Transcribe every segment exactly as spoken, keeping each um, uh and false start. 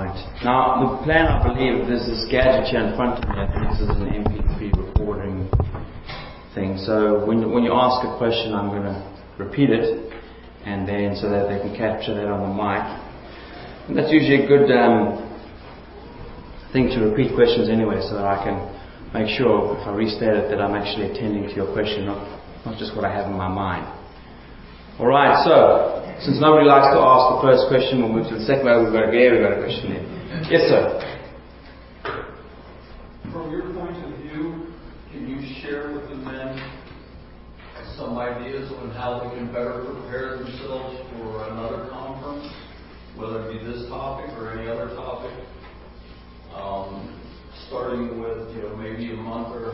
Right. Now, the plan, I believe, there's this gadget here in front of me. I think this is an M P three recording thing. So when when you ask a question, I'm going to repeat it, and then so that they can capture that on the mic. And that's usually a good um, thing to repeat questions anyway, so that I can make sure if I restate it that I'm actually attending to your question, not not just what I have in my mind. All right. So. Since nobody likes to ask the first question, we'll move to the second one. We've got a, yeah, we've got a question there. Yes, sir. From your point of view, can you share with the men some ideas on how they can better prepare themselves for another conference, whether it be this topic or any other topic, um, starting with, you know, maybe a month or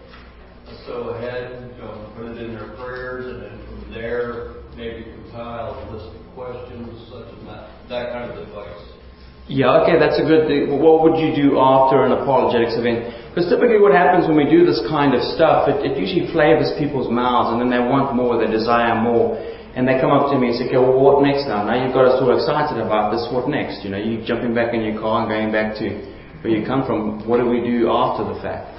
so ahead, you know, put it in their prayers, and then from there, maybe compile a list of questions, such as that, that kind of advice. Yeah, okay, that's a good thing. What would you do after an apologetics event? Because typically what happens when we do this kind of stuff, it, it usually flavors people's mouths, and then they want more, they desire more, and they come up to me and say, okay, well, what next now? Now you've got us all excited about this, what next? You know, you're jumping back in your car and going back to where you come from. What do we do after the fact?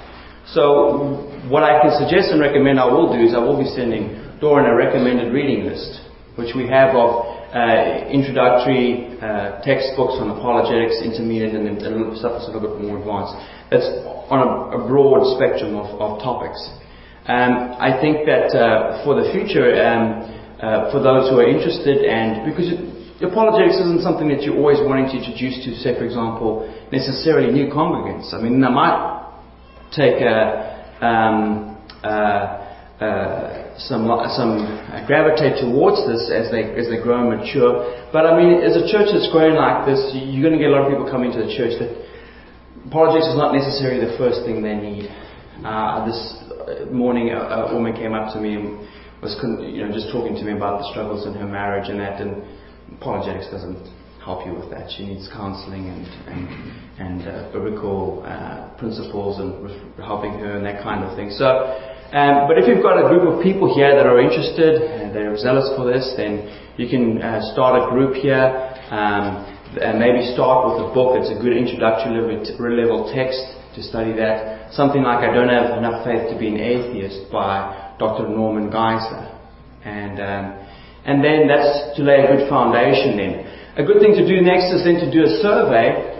So what I can suggest and recommend I will do is I will be sending Doran a recommended reading list, which we have of uh, introductory uh, textbooks on apologetics, intermediate, and, and stuff that's a little bit more advanced. That's on a, a broad spectrum of, of topics. Um, I think that uh, for the future, um, uh, for those who are interested, and because it, apologetics isn't something that you're always wanting to introduce to, say, for example, necessarily new congregants. I mean, I might take a um, uh, uh, some some uh, gravitate towards this as they as they grow and mature. But I mean, as a church that's growing like this, you're going to get a lot of people coming to the church that apologetics is not necessarily the first thing they need. Uh, this morning, a, a woman came up to me and was, you know, just talking to me about the struggles in her marriage and that, and apologetics doesn't help you with that. She needs counselling and and, and uh, biblical uh, principles and re- helping her and that kind of thing. So, um, but if you've got a group of people here that are interested and they're zealous for this, then you can uh, start a group here um, and maybe start with a book. It's a good introductory level text to study that. Something like I Don't Have Enough Faith to Be an Atheist by Doctor Norman Geisler. And um, and then that's to lay a good foundation then. A good thing to do next is then to do a survey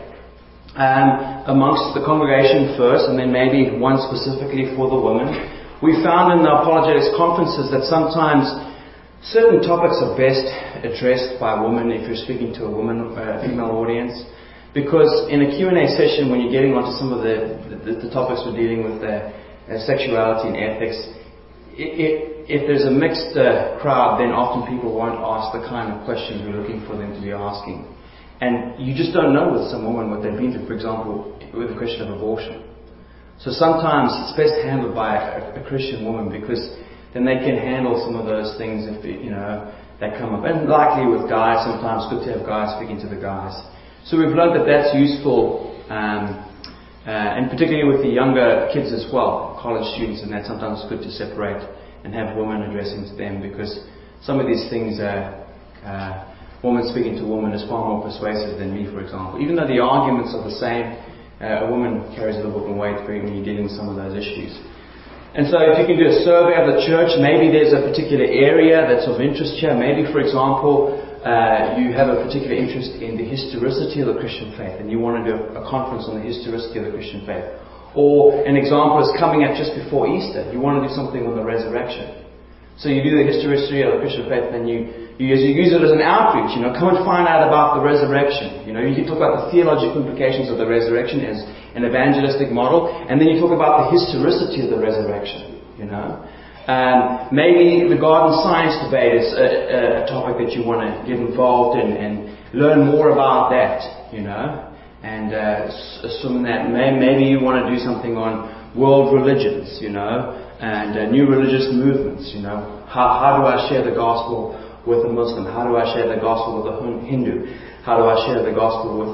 um, amongst the congregation first, and then maybe one specifically for the women. We found in the apologetics conferences that sometimes certain topics are best addressed by women if you're speaking to a woman, uh, female audience, because in a Q and A session, when you're getting onto some of the, the, the topics we're dealing with, uh, uh, sexuality and ethics, it, it, if there's a mixed uh, crowd, then often people won't ask the kind of questions we're looking for them to be asking. And you just don't know with some woman what they've been through, for example, with the question of abortion. So sometimes it's best handled by a, a Christian woman, because then they can handle some of those things if, you know, they come up. And likely with guys, sometimes it's good to have guys speaking to the guys. So we've learned that that's useful, um, uh, and particularly with the younger kids as well, college students, and that sometimes it's good to separate and have women addressing to them, because some of these things are, uh, woman speaking to woman is far more persuasive than me, for example. Even though the arguments are the same, uh, a woman carries a little bit more weight when you're dealing with some of those issues. And so if you can do a survey of the church, maybe there's a particular area that's of interest here. Maybe, for example, uh, you have a particular interest in the historicity of the Christian faith, and you want to do a, a conference on the historicity of the Christian faith. Or an example is coming up just before Easter. You want to do something on the resurrection. So you do the historicity of the Christian faith, and you, you, you use it as an outreach. You know, come and find out about the resurrection. You know, you can talk about the theological implications of the resurrection as an evangelistic model, and then you talk about the historicity of the resurrection. You know, um, maybe the garden science debate is a, a topic that you want to get involved in and learn more about that. You know. And uh, assume that may, maybe you want to do something on world religions, you know, and uh, new religious movements, you know. How, how do I share the gospel with a Muslim? How do I share the gospel with a Hindu? How do I share the gospel with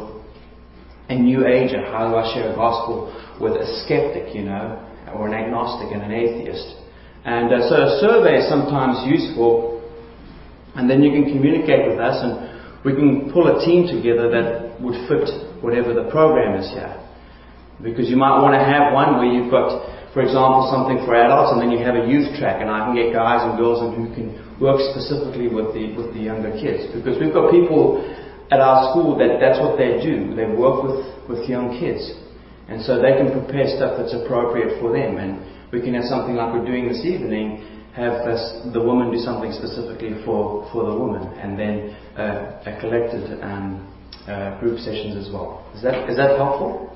a New Ager? How do I share the gospel with a skeptic, you know, or an agnostic and an atheist? And uh, so a survey is sometimes useful, and then you can communicate with us, and we can pull a team together that would fit whatever the program is here. Because you might want to have one where you've got, for example, something for adults, and then you have a youth track, and I can get guys and girls in who can work specifically with the with the younger kids. Because we've got people at our school that that's what they do. They work with, with young kids. And so they can prepare stuff that's appropriate for them. And we can have something like we're doing this evening, have this, the woman do something specifically for, for the woman, and then uh, a collected um, uh, group sessions as well. Is that is that helpful?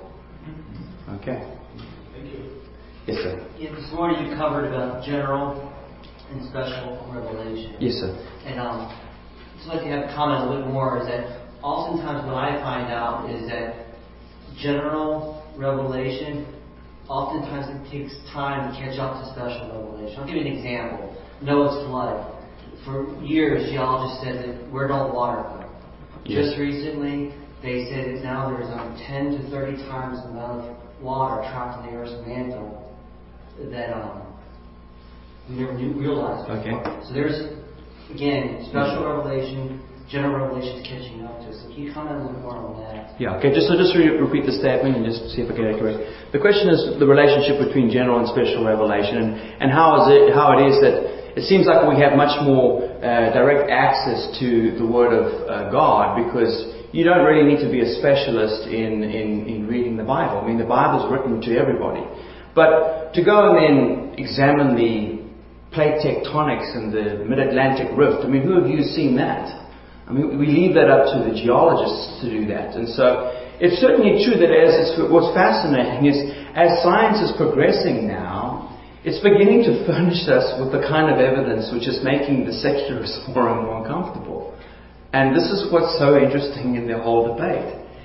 Okay. Thank you. Yes, sir. Yeah, this morning you covered about general and special revelation. Yes, sir. And um, just like to have a comment a little bit more is that oftentimes what I find out is that general revelation, oftentimes it takes time to catch up to special revelation. I'll give you an example. Noah's flood. For years, geologists said that where did all the water go? Yes. Just recently, they said that now there's um, ten to thirty times the amount of water trapped in the Earth's mantle that um, we never knew, realized before. Okay. So there's, again, special revelation, general revelation is catching up to us. So can you comment a little more on that? Yeah, okay, just so just re- repeat the statement and just see if I get it correct. The question is the relationship between general and special revelation, and, and how is it how it is that it seems like we have much more uh, direct access to the Word of uh, God, because you don't really need to be a specialist in, in, in reading the Bible. I mean, the Bible's written to everybody. But to go and then examine the plate tectonics and the mid-Atlantic rift, I mean, who of you has seen that? I mean, we leave that up to the geologists to do that. And so it's certainly true that as it's, what's fascinating is as science is progressing now, it's beginning to furnish us with the kind of evidence which is making the secularists more and more uncomfortable. And this is what's so interesting in the whole debate.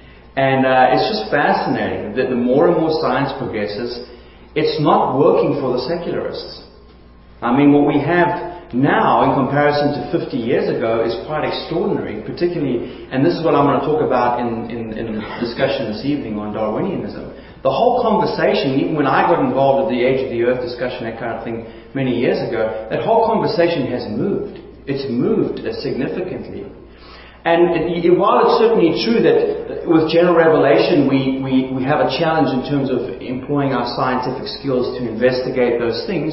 And uh, it's just fascinating that the more and more science progresses, it's not working for the secularists. I mean, what we have now in comparison to fifty years ago is quite extraordinary, particularly, and this is what I'm going to talk about in, in, in the discussion this evening on Darwinianism. The whole conversation, even when I got involved with the Age of the Earth discussion, that kind of thing, many years ago, that whole conversation has moved. It's moved uh, significantly. And it, while it's certainly true that with general revelation we, we, we have a challenge in terms of employing our scientific skills to investigate those things,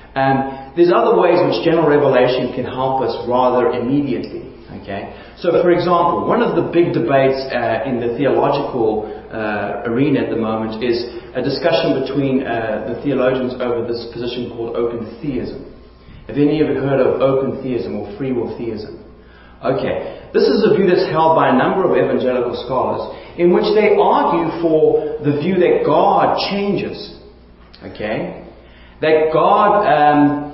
um, there's other ways which general revelation can help us rather immediately. Okay? So, for example, one of the big debates uh, in the theological uh, arena at the moment is a discussion between uh, the theologians over this position called open theism. Have any of you heard of open theism or free will theism? Okay, this is a view that's held by a number of evangelical scholars in which they argue for the view that God changes. Okay? That God um,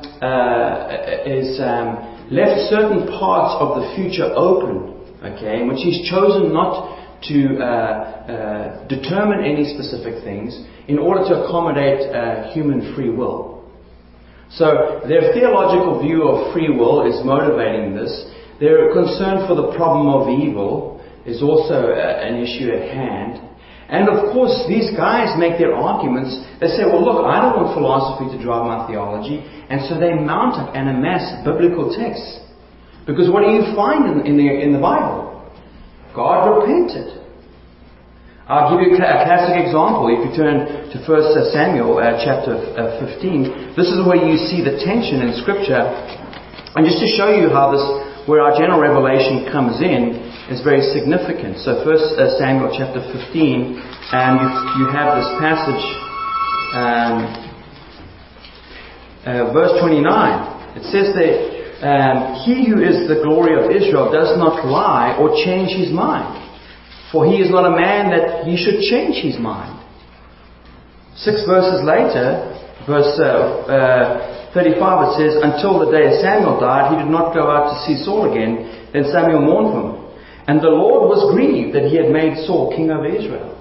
uh, is um, left certain parts of the future open, okay, in which He's chosen not to uh, uh, determine any specific things in order to accommodate uh, human free will. So their theological view of free will is motivating this. Their concern for the problem of evil is also uh, an issue at hand. And of course, these guys make their arguments. They say, well, look, I don't want philosophy to drive my theology. And so they mount up and amass biblical texts. Because what do you find in, in, the, in the Bible? God repented. I'll give you a classic example. If you turn to First Samuel uh, chapter fifteen, this is where you see the tension in Scripture. And just to show you how this, where our general revelation comes in, is very significant. So First Samuel chapter fifteen, and you, you have this passage, um, uh, verse twenty-nine. It says that um, He who is the glory of Israel does not lie or change His mind. For He is not a man that He should change His mind. Six verses later, verse uh, uh, thirty-five, it says, until the day Samuel died, he did not go out to see Saul again. Then Samuel mourned for him. And the Lord was grieved that He had made Saul king over Israel.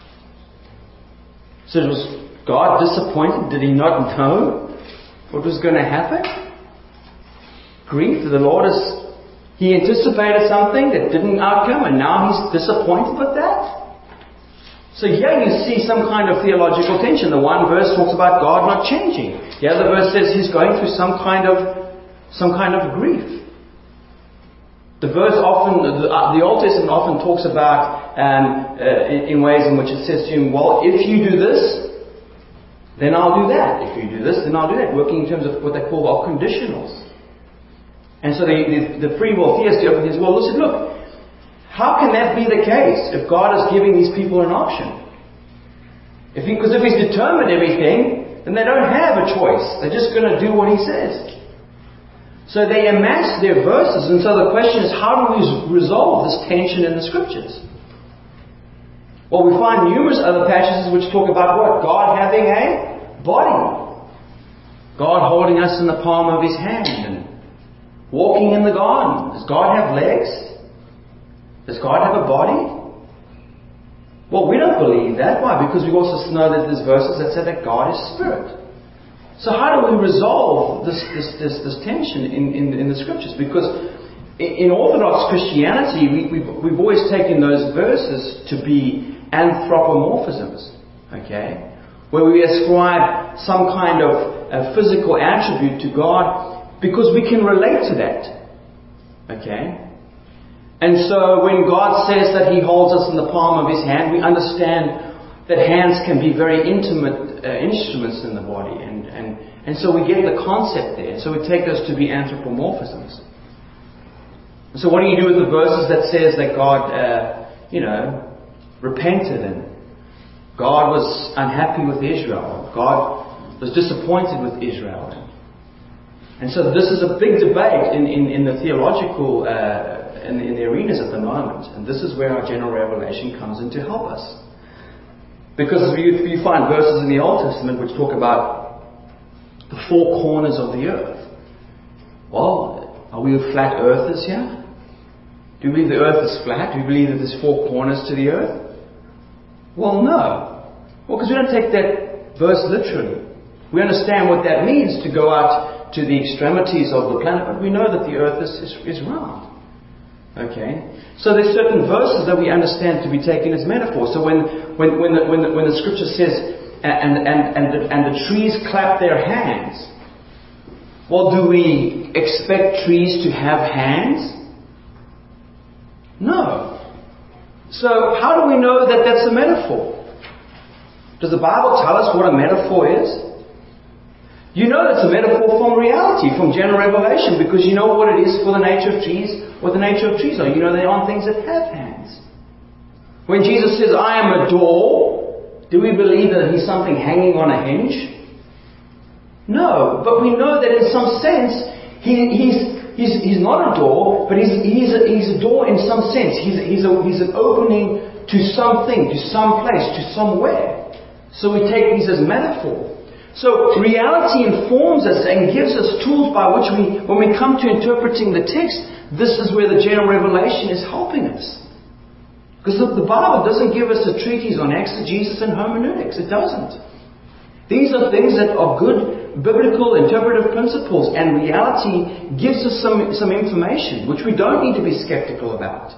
So was God disappointed? Did He not know what was going to happen? Grief. The Lord is... He anticipated something that didn't outcome, and now He's disappointed with that? So here you see some kind of theological tension. The one verse talks about God not changing. The other verse says He's going through some kind of some kind of grief. The verse often, the, uh, the Old Testament often talks about um, uh, in, in ways in which it says to him, well, if you do this, then I'll do that. If you do this, then I'll do that. Working in terms of what they call our conditionals. And so the, the, the free will theist often says, well, listen, look, how can that be the case if God is giving these people an option? If he, because if He's determined everything, then they don't have a choice. They're just going to do what He says. So they amass their verses, and so the question is, how do we resolve this tension in the Scriptures? Well, we find numerous other passages which talk about what? God having a body. God holding us in the palm of His hand and walking in the garden. Does God have legs? Does God have a body? Well, we don't believe that. Why? Because we also know that there's verses that say that God is Spirit. So how do we resolve this this this, this tension in, in, in the Scriptures? Because in Orthodox Christianity, we, we've, we've always taken those verses to be anthropomorphisms, okay? Where we ascribe some kind of uh, physical attribute to God because we can relate to that, okay? And so when God says that He holds us in the palm of His hand, we understand that hands can be very intimate uh, instruments in the body, and, and, and so we get the concept there. So we take those to be anthropomorphisms. So what do you do with the verses that says that God, uh, you know, repented and God was unhappy with Israel, God was disappointed with Israel? And so this is a big debate in, in, in the theological, uh, in, in the arenas at the moment, and this is where our general revelation comes in to help us. Because you, you find verses in the Old Testament which talk about the four corners of the earth. Well, are we flat earthers here? Do you believe the earth is flat? Do you believe that there's four corners to the earth? Well, no. Well, because we don't take that verse literally. We understand what that means to go out to the extremities of the planet, but we know that the earth is, is, is round. Okay? So there's certain verses that we understand to be taken as metaphors. So when when when the, when the, when the Scripture says, and and and the, and the trees clap their hands, well, do we expect trees to have hands? No. So how do we know that that's a metaphor? Does the Bible tell us what a metaphor is? You know that's a metaphor from reality, from general revelation, because you know what it is for the nature of trees, what the nature of trees are. You know they aren't things that have hands. When Jesus says, I am a door, do we believe that He's something hanging on a hinge? No, but we know that in some sense, he, he's, he's, he's not a door, but he's, he's, a, he's a door in some sense. He's, he's, a, he's an opening to something, to some place, to somewhere. So we take these as metaphor. So reality informs us and gives us tools by which we, when we come to interpreting the text, this is where the general revelation is helping us. Because the Bible doesn't give us a treatise on exegesis and hermeneutics. It doesn't. These are things that are good biblical interpretive principles, and reality gives us some, some information which we don't need to be skeptical about.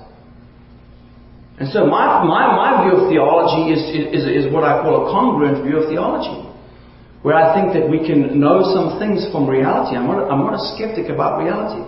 And so my, my, my view of theology is, is, is what I call a congruent view of theology, where I think that we can know some things from reality. I'm not, I'm not a skeptic about reality.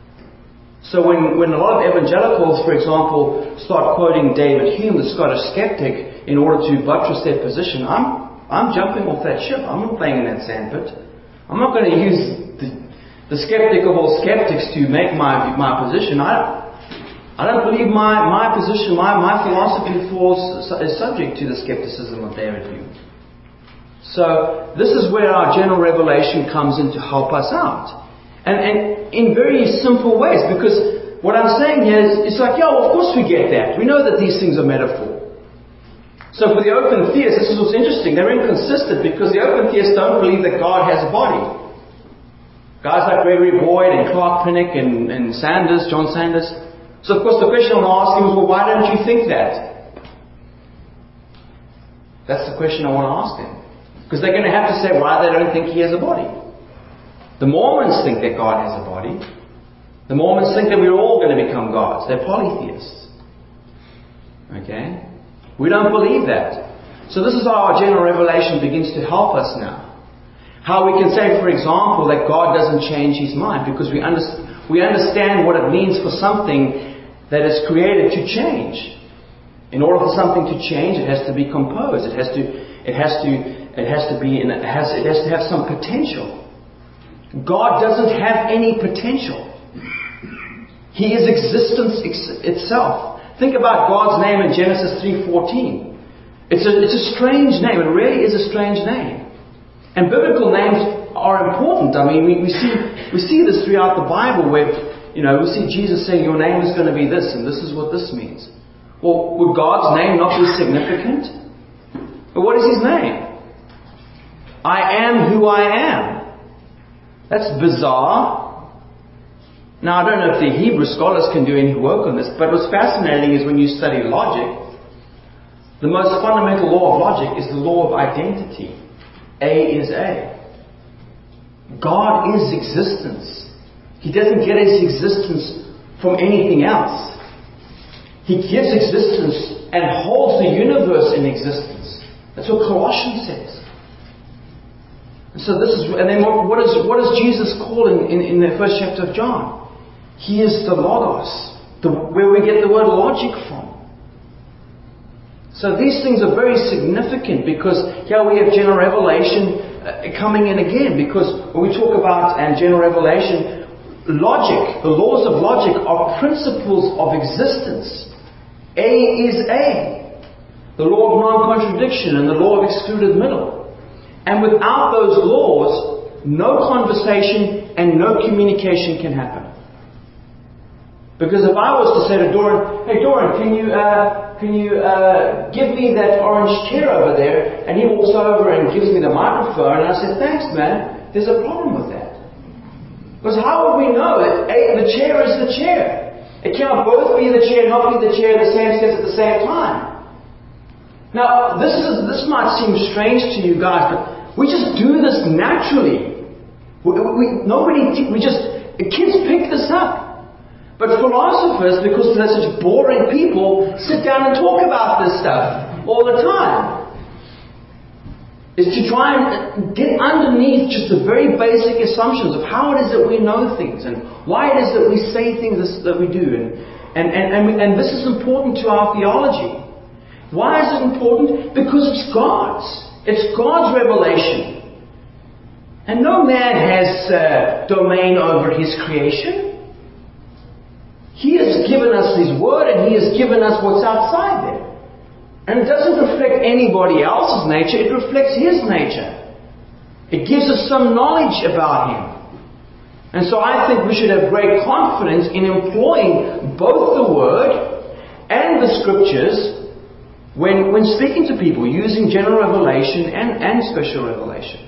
So when, when a lot of evangelicals, for example, start quoting David Hume, the Scottish skeptic, in order to buttress their position, I'm I'm jumping off that ship. I'm not playing in that sandpit. I'm not going to use the, the skeptic of all skeptics to make my my position. I I don't believe my, my position, my, my philosophy falls is subject to the skepticism of David Hume. So this is where our general revelation comes in to help us out. And, and in very simple ways, because what I'm saying here is, it's like, yeah, well, of course we get that. We know that these things are metaphor. So for the open theists, this is what's interesting. They're inconsistent because the open theists don't believe that God has a body. Guys like Gregory Boyd and Clark Pinnock and, and Sanders, John Sanders. So of course the question I'm asking is, well, why don't you think that? That's the question I want to ask them. Because they're going to have to say why they don't think He has a body. The Mormons think that God has a body. The Mormons think that we're all going to become gods. They're polytheists. Okay? We don't believe that. So this is how our general revelation begins to help us now. How we can say, for example, that God doesn't change His mind, because we understand, we understand what it means for something that is created to change. In order for something to change, it has to be composed. It has to, it has to, it has to be, in, it has, it has to have some potential. God doesn't have any potential. He is existence ex- itself. Think about God's name in Genesis three fourteen. It's a, it's a strange name. It really is a strange name. And biblical names are important. I mean, we, we see we see this throughout the Bible where, you know, we see Jesus saying, your name is going to be this, and this is what this means. Well, would God's name not be significant? But what is His name? I am who I am. That's bizarre. Now, I don't know if the Hebrew scholars can do any work on this, but what's fascinating is when you study logic, the most fundamental law of logic is the law of identity. A is A. God is existence. He doesn't get His existence from anything else. He gives existence and holds the universe in existence. That's what Colossians says. And so this is, and then what, what is what is Jesus called in, in, in the first chapter of John? He is the Logos, the, where we get the word logic from. So these things are very significant because here we have general revelation uh, coming in again. Because when we talk about and general revelation, logic, the laws of logic are principles of existence. A is A. The law of non-contradiction and the law of excluded middle. And without those laws, no conversation and no communication can happen. Because if I was to say to Doran, hey Doran, can you uh, can you uh, give me that orange chair over there? And he walks over and gives me the microphone, and I said, thanks man, there's a problem with that. Because how would we know that A, the chair is the chair? It cannot both be the chair and not be the chair in the same sense at the same time. Now, this is this might seem strange to you guys, but we just do this naturally. We, we, nobody, we just, kids pick this up. But philosophers, because they're such boring people, sit down and talk about this stuff all the time. Is to try and get underneath just the very basic assumptions of how it is that we know things and why it is that we say things that we do. And, and, and, and, we, and this is important to our theology. Why is it important? Because it's God's. It's God's revelation. And no man has uh, domain over His creation. He has given us His Word and He has given us what's outside there. And it doesn't reflect anybody else's nature, it reflects His nature. It gives us some knowledge about Him. And so I think we should have great confidence in employing both the Word and the Scriptures when, when speaking to people, using general revelation and, and special revelation.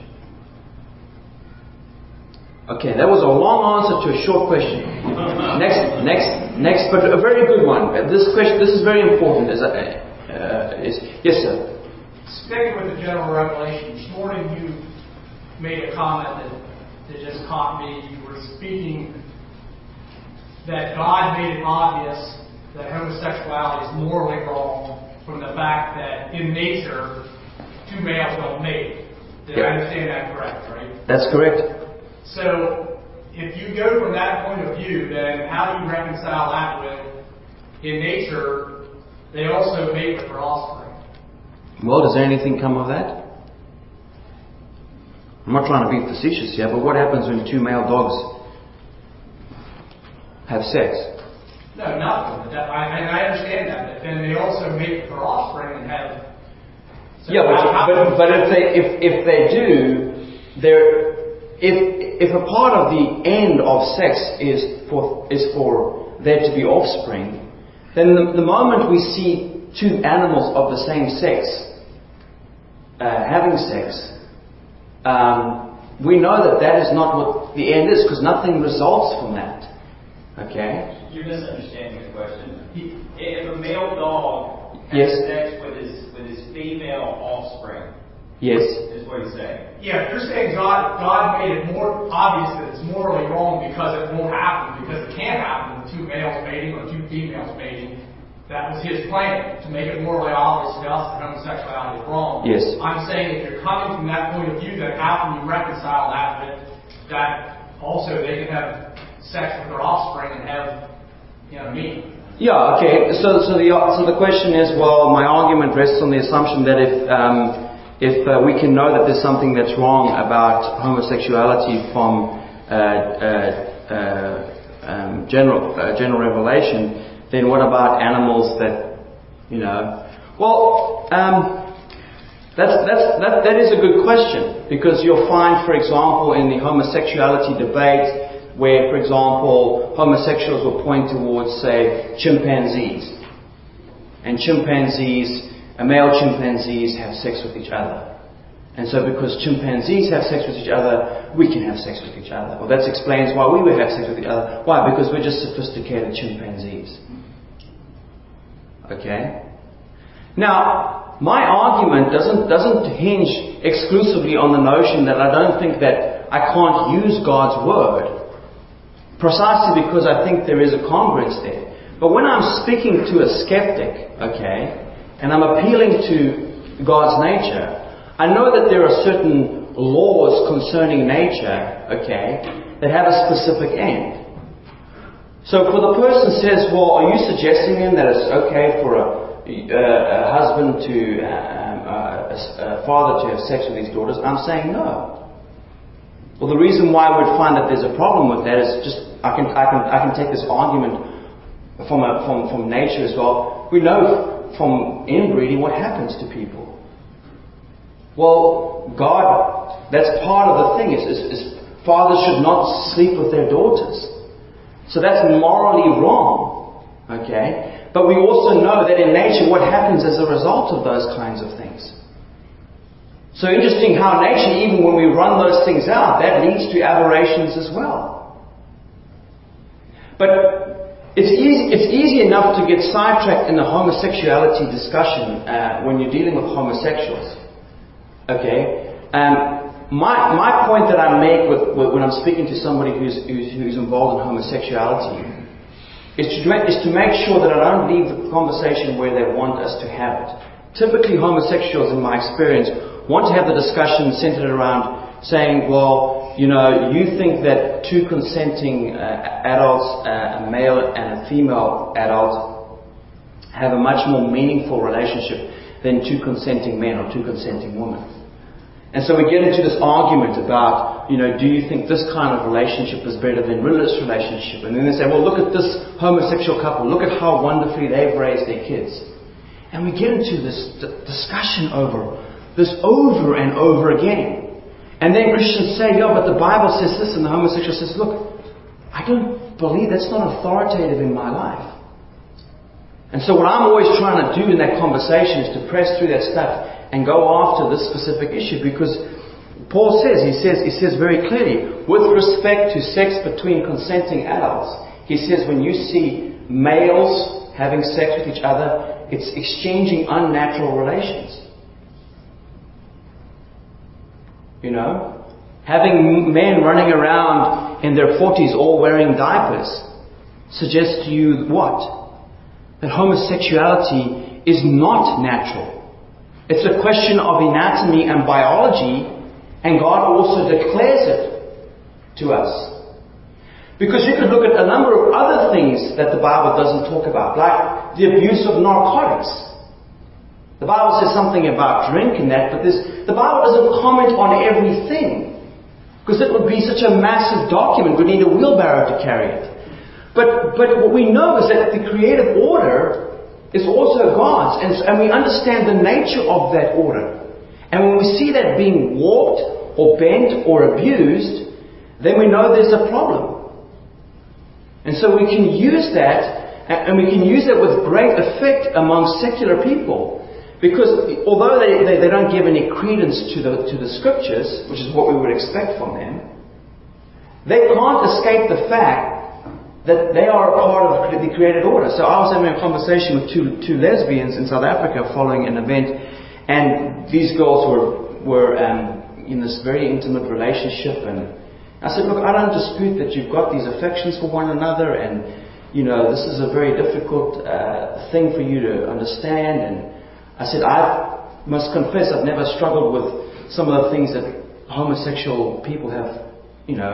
Okay, that was a long answer to a short question. Next, next, next, but a very good one. This question, this is very important. Is, uh, is yes, sir. Sticking with the general revelation, this morning you made a comment that, that just caught me. You were speaking that God made it obvious that homosexuality is morally wrong from the fact that in nature two males don't mate. Did Yep. I understand that correct? Right. That's correct. So, if you go from that point of view, then how do you reconcile that with, in nature, they also mate with their offspring? Well, does anything come of that? I'm not trying to be facetious here, but what happens when two male dogs have sex? No, nothing. That, I, and I understand that, but then they also mate with their offspring and have. So yeah, but, how, but, how but if they if if they do, they're if if a part of the end of sex is for is for there to be offspring, then the, the moment we see two animals of the same sex uh, having sex, um, we know that that is not what the end is, because nothing results from that. Okay? You're misunderstanding the question. If a male dog has Yes. sex with his with his female offspring, Yes. is what he's saying. Yeah, you're saying God God made it more obvious that it's morally wrong because it won't happen, because it can't happen with two males mating or two females mating. That was His plan, to make it morally obvious to us that homosexuality is wrong. Yes. I'm saying if you're coming from that point of view, then how can you reconcile that with that also they can have sex with their offspring and have, you know, meat. Yeah, okay. So, so the so the question is, well, my argument rests on the assumption that if um, if uh, we can know that there's something that's wrong about homosexuality from uh, uh, uh, um, general uh, general revelation, then what about animals that, you know? Well, um, that's that's that that is a good question, because you'll find, for example, in the homosexuality debate, where, for example, homosexuals will point towards, say, chimpanzees. And chimpanzees, uh, male chimpanzees have sex with each other. And so because chimpanzees have sex with each other, we can have sex with each other. Well, that explains why we would have sex with each other. Why? Because we're just sophisticated chimpanzees. Okay? Now, my argument doesn't, doesn't hinge exclusively on the notion that I don't think that I can't use God's Word, precisely because I think there is a congruence there. But when I'm speaking to a skeptic, okay, and I'm appealing to God's nature, I know that there are certain laws concerning nature, okay, that have a specific end. So for the person says, well, are you suggesting then that it's okay for a, a, a husband to, um, a, a father to have sex with his daughters? I'm saying no. Well, the reason why I would find that there's a problem with that is just I can I can I can take this argument from a, from from nature as well. We know from inbreeding what happens to people. Well, God, that's part of the thing. Is, is, is fathers should not sleep with their daughters. So that's morally wrong. Okay, but we also know that in nature what happens as a result of those kinds of things. So interesting how nature, even when we run those things out, that leads to aberrations as well. But it's easy, it's easy enough to get sidetracked in the homosexuality discussion uh, when you're dealing with homosexuals. Okay? Um, my my point that I make with, with, when I'm speaking to somebody who's, who's, who's involved in homosexuality is to, is to make sure that I don't leave the conversation where they want us to have it. Typically, homosexuals, in my experience, want to have the discussion centered around saying, well, you know, you think that two consenting uh, adults, uh, a male and a female adult, have a much more meaningful relationship than two consenting men or two consenting women. And so we get into this argument about, you know, do you think this kind of relationship is better than religious relationship? And then they say, well, look at this homosexual couple. Look at how wonderfully they've raised their kids. And we get into this d- discussion over this over and over again. And then Christians say, yeah, but the Bible says this, and the homosexual says, look, I don't believe that's not authoritative in my life. And so what I'm always trying to do in that conversation is to press through that stuff and go after this specific issue, because Paul says, he says, he says very clearly, with respect to sex between consenting adults, he says when you see males having sex with each other, it's exchanging unnatural relations. You know, having men running around in their forties all wearing diapers suggests to you what? That homosexuality is not natural. It's a question of anatomy and biology, and God also declares it to us. Because you could look at a number of other things that the Bible doesn't talk about, like the abuse of narcotics. The Bible says something about drink and that, but this, the Bible doesn't comment on everything, because it would be such a massive document. We'd need a wheelbarrow to carry it. But but what we know is that the creative order is also God's, and, and we understand the nature of that order. And when we see that being warped or bent or abused, then we know there's a problem. And so we can use that, and we can use that with great effect among secular people. Because although they, they, they don't give any credence to the to the scriptures, which is what we would expect from them, they can't escape the fact that they are a part of the created order. So I was having a conversation with two two lesbians in South Africa following an event, and these girls were were um, in this very intimate relationship, and I said, look, I don't dispute that you've got these affections for one another, and you know this is a very difficult uh, thing for you to understand, and I said, I must confess I've never struggled with some of the things that homosexual people have, you know,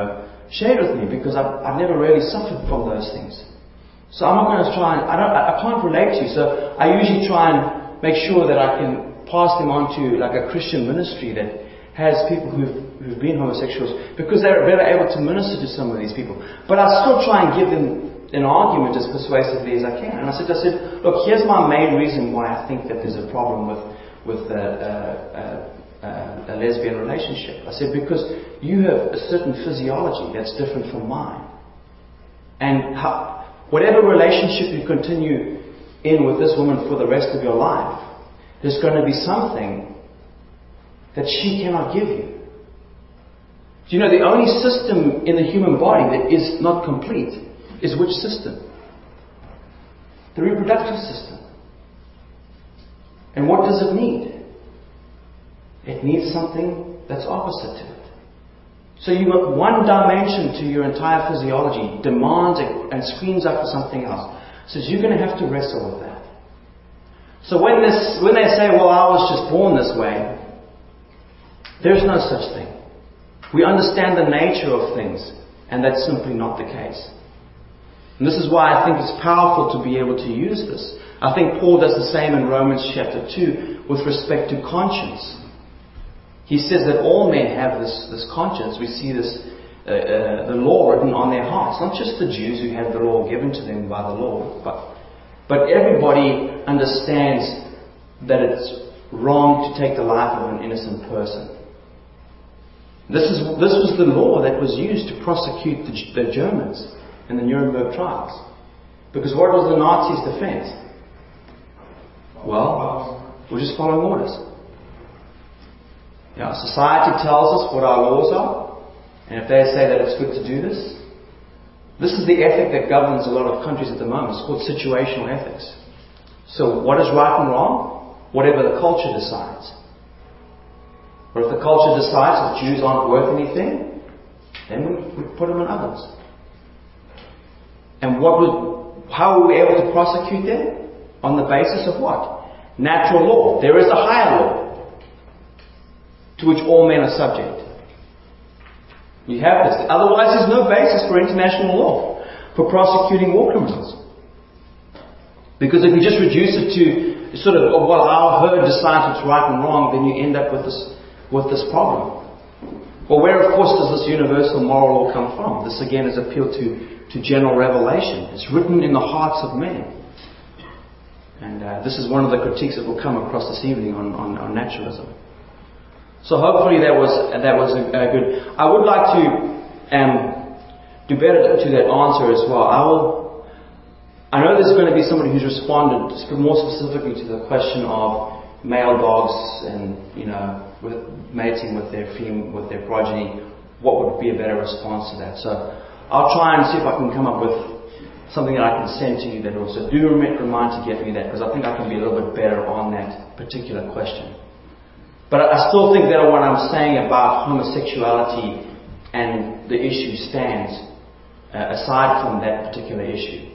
shared with me because I've, I've never really suffered from those things. So I'm not going to try and, I don't, I can't relate to you. So I usually try and make sure that I can pass them on to like a Christian ministry that has people who've, who've been homosexuals, because they're better able to minister to some of these people. But I still try and give them an argument as persuasively as I can. And I said, I said, look, here's my main reason why I think that there's a problem with with a, a, a, a lesbian relationship. I said, because you have a certain physiology that's different from mine. And how, whatever relationship you continue in with this woman for the rest of your life, there's going to be something that she cannot give you. Do you know the only system in the human body that is not complete is which system? The reproductive system. And what does it need? It needs something that's opposite to it. So you've got one dimension to your entire physiology, demands and screams out for something else. Says you're going to have to wrestle with that. So when this, when they say, well, I was just born this way, there's no such thing. We understand the nature of things, and that's simply not the case. And this is why I think it's powerful to be able to use this. I think Paul does the same in Romans chapter two with respect to conscience. He says that all men have this, this conscience. We see this, uh, uh, the law written on their hearts. Not just the Jews who had the law given to them by the Lord, but, but everybody understands that it's wrong to take the life of an innocent person. This is this was the law that was used to prosecute the, the Germans in the Nuremberg trials. Because what was the Nazis' defense? Well, we're just following orders. Yeah, society tells us what our laws are, and if they say that it's good to do this, this is the ethic that governs a lot of countries at the moment. It's called situational ethics. So what is right and wrong? Whatever the culture decides. Or if the culture decides that Jews aren't worth anything, then we, we put them in ovens. And what would, how were we able to prosecute them? On the basis of what? Natural law. There is a higher law to which all men are subject. You have this. Otherwise, there's no basis for international law for prosecuting war criminals. Because if you just reduce it to sort of, oh, well, our herd decides what's right and wrong, then you end up with this with this problem. Well, where, of course, does this universal moral law come from? This, again, is appeal to, to general revelation. It's written in the hearts of men. And uh, this is one of the critiques that will come across this evening on, on, on naturalism. So hopefully that was that was a, a good... I would like to um, do better to that answer as well. I will... I know there's going to be somebody who's responded more specifically to the question of male dogs and, you know, with mating with their fem- with their progeny. What would be a better response to that? So I'll try and see if I can come up with something that I can send to you that also do remind to get me that, because I think I can be a little bit better on that particular question. But I still think that what I'm saying about homosexuality and the issue stands uh, aside from that particular issue.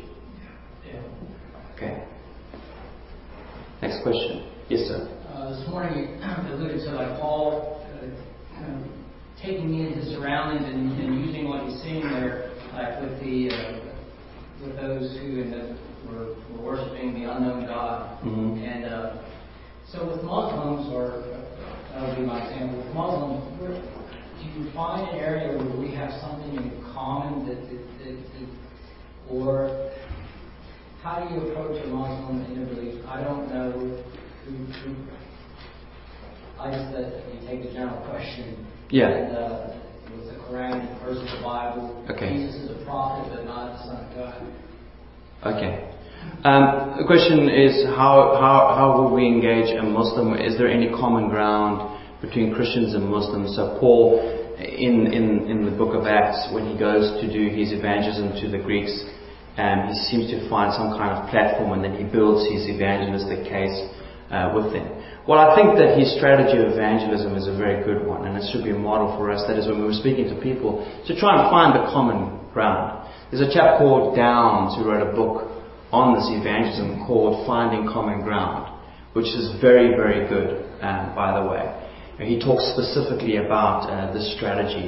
Okay. Next question. Yes, sir. Uh, this morning you alluded to like Paul uh, kind of taking me into surroundings and, and using what he's seeing there, like with the uh, with those who in the, were, were worshiping the unknown God. Mm-hmm. And uh, so with Muslims, or uh, that would be my example, with Muslims, where, do you find an area where we have something in common that, that, that, that or how do you approach a Muslim in a belief? I don't know who, who I just said that you take the general question. Yeah. And uh, with the Quran versus the Bible, okay. Jesus is a prophet but not the Son of God. Okay. Um, the question is how, how how will we engage a Muslim? Is there any common ground between Christians and Muslims? So Paul, in, in, in the book of Acts, when he goes to do his evangelism to the Greeks, um, he seems to find some kind of platform, and then he builds his evangelistic case uh, with them. Well, I think that his strategy of evangelism is a very good one, and it should be a model for us. That is, when we were speaking to people, to try and find the common ground. There's a chap called Downs who wrote a book on this evangelism called Finding Common Ground, which is very, very good, um, by the way. And he talks specifically about uh, this strategy.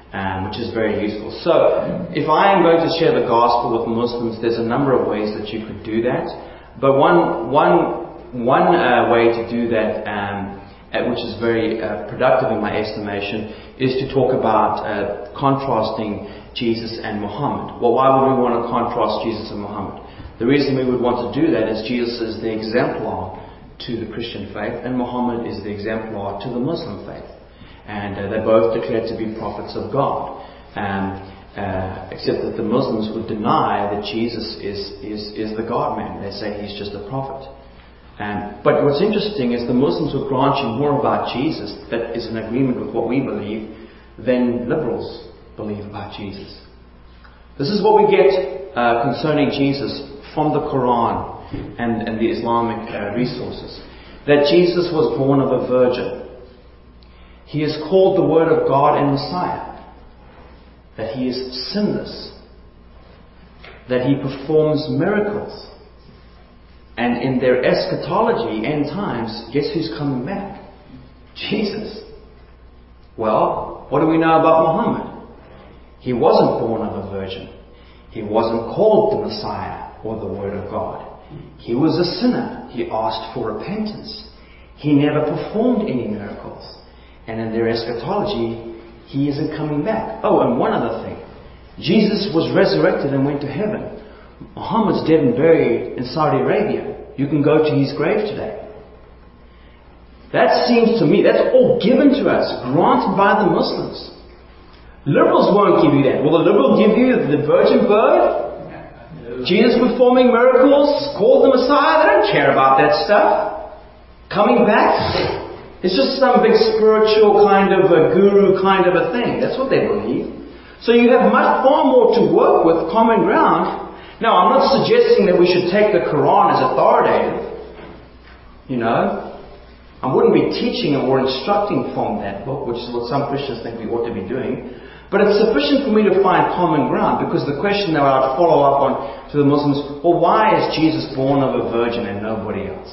um, which is very useful. So, if I am going to share the gospel with Muslims, there's a number of ways that you could do that. But one one one uh, way to do that, um, uh, which is very uh, productive in my estimation, is to talk about uh, contrasting Jesus and Muhammad. Well, why would we want to contrast Jesus and Muhammad? The reason we would want to do that is Jesus is the exemplar to the Christian faith, and Muhammad is the exemplar to the Muslim faith. And uh, they're both declared to be prophets of God. Um, uh, except that the Muslims would deny that Jesus is, is, is the God-man. They say he's just a prophet. Um, but what's interesting is the Muslims would grant you more about Jesus that is in agreement with what we believe than liberals believe about Jesus. This is what we get uh, concerning Jesus from the Quran and, and the Islamic uh, resources. That Jesus was born of a virgin. He is called the Word of God and Messiah. That He is sinless. That He performs miracles. And in their eschatology, end times, guess who's coming back? Jesus. Well, what do we know about Muhammad? He wasn't born of a virgin. He wasn't called the Messiah or the Word of God. He was a sinner. He asked for repentance. He never performed any miracles. And in their eschatology, He isn't coming back. Oh, and one other thing. Jesus was resurrected and went to heaven. Muhammad's dead and buried in Saudi Arabia. You can go to his grave today. That seems to me, that's all given to us, granted by the Muslims. Liberals won't give you that. Will the liberal give you the virgin birth? Jesus performing miracles, called the Messiah? They don't care about that stuff. Coming back? It's just some big spiritual kind of a guru kind of a thing. That's what they believe. So you have much far more to work with, common ground. Now, I'm not suggesting that we should take the Quran as authoritative. You know, I wouldn't be teaching or instructing from that book, which is what some Christians think we ought to be doing. But it's sufficient for me to find common ground, because the question that I'd follow up on to the Muslims, well, why is Jesus born of a virgin and nobody else?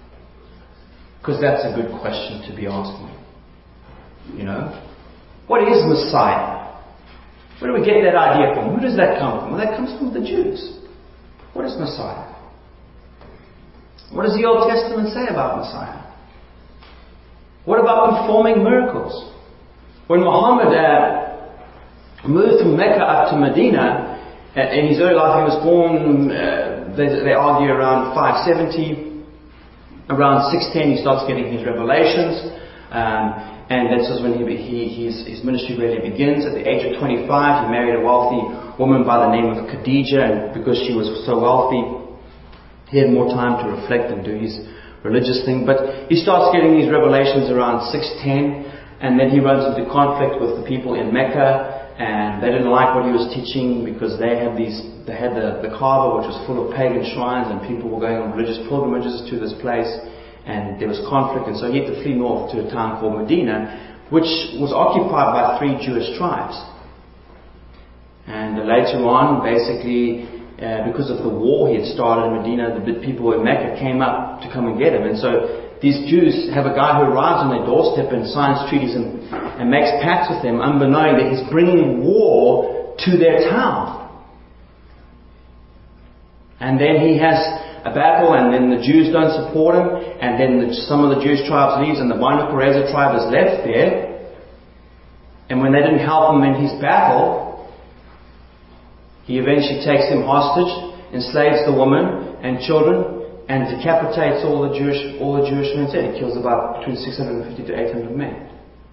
Because that's a good question to be asking. You know? What is Messiah? Where do we get that idea from? Who does that come from? Well, that comes from the Jews. What is Messiah? What does the Old Testament say about Messiah? What about performing miracles? When Muhammad uh, moved from Mecca up to Medina, uh, in his early life, he was born, uh, they, they argue, around five seventy. Around six ten, he starts getting his revelations. Um, And this is when he, he, his, his ministry really begins. At the age of twenty-five, he married a wealthy woman by the name of Khadijah. And because she was so wealthy, he had more time to reflect and do his religious thing. But he starts getting these revelations around six ten. And then he runs into conflict with the people in Mecca. And they didn't like what he was teaching, because they had these, they had the, the Kaaba, which was full of pagan shrines. And people were going on religious pilgrimages to this place. And there was conflict, and so he had to flee north to a town called Medina, which was occupied by three Jewish tribes. And later on, basically, uh, because of the war he had started in Medina, the people in Mecca came up to come and get him. And so these Jews have a guy who arrives on their doorstep and signs treaties and, and makes pacts with them, unbeknown that he's bringing war to their town. And then he has a battle, and then the Jews don't support him, and then the, some of the Jewish tribes leaves, and the Banu Qurayza tribe is left there. And when they didn't help him in his battle, he eventually takes them hostage, enslaves the woman and children, and decapitates all the Jewish all the Jewish men. He kills about between six hundred fifty to eight hundred men.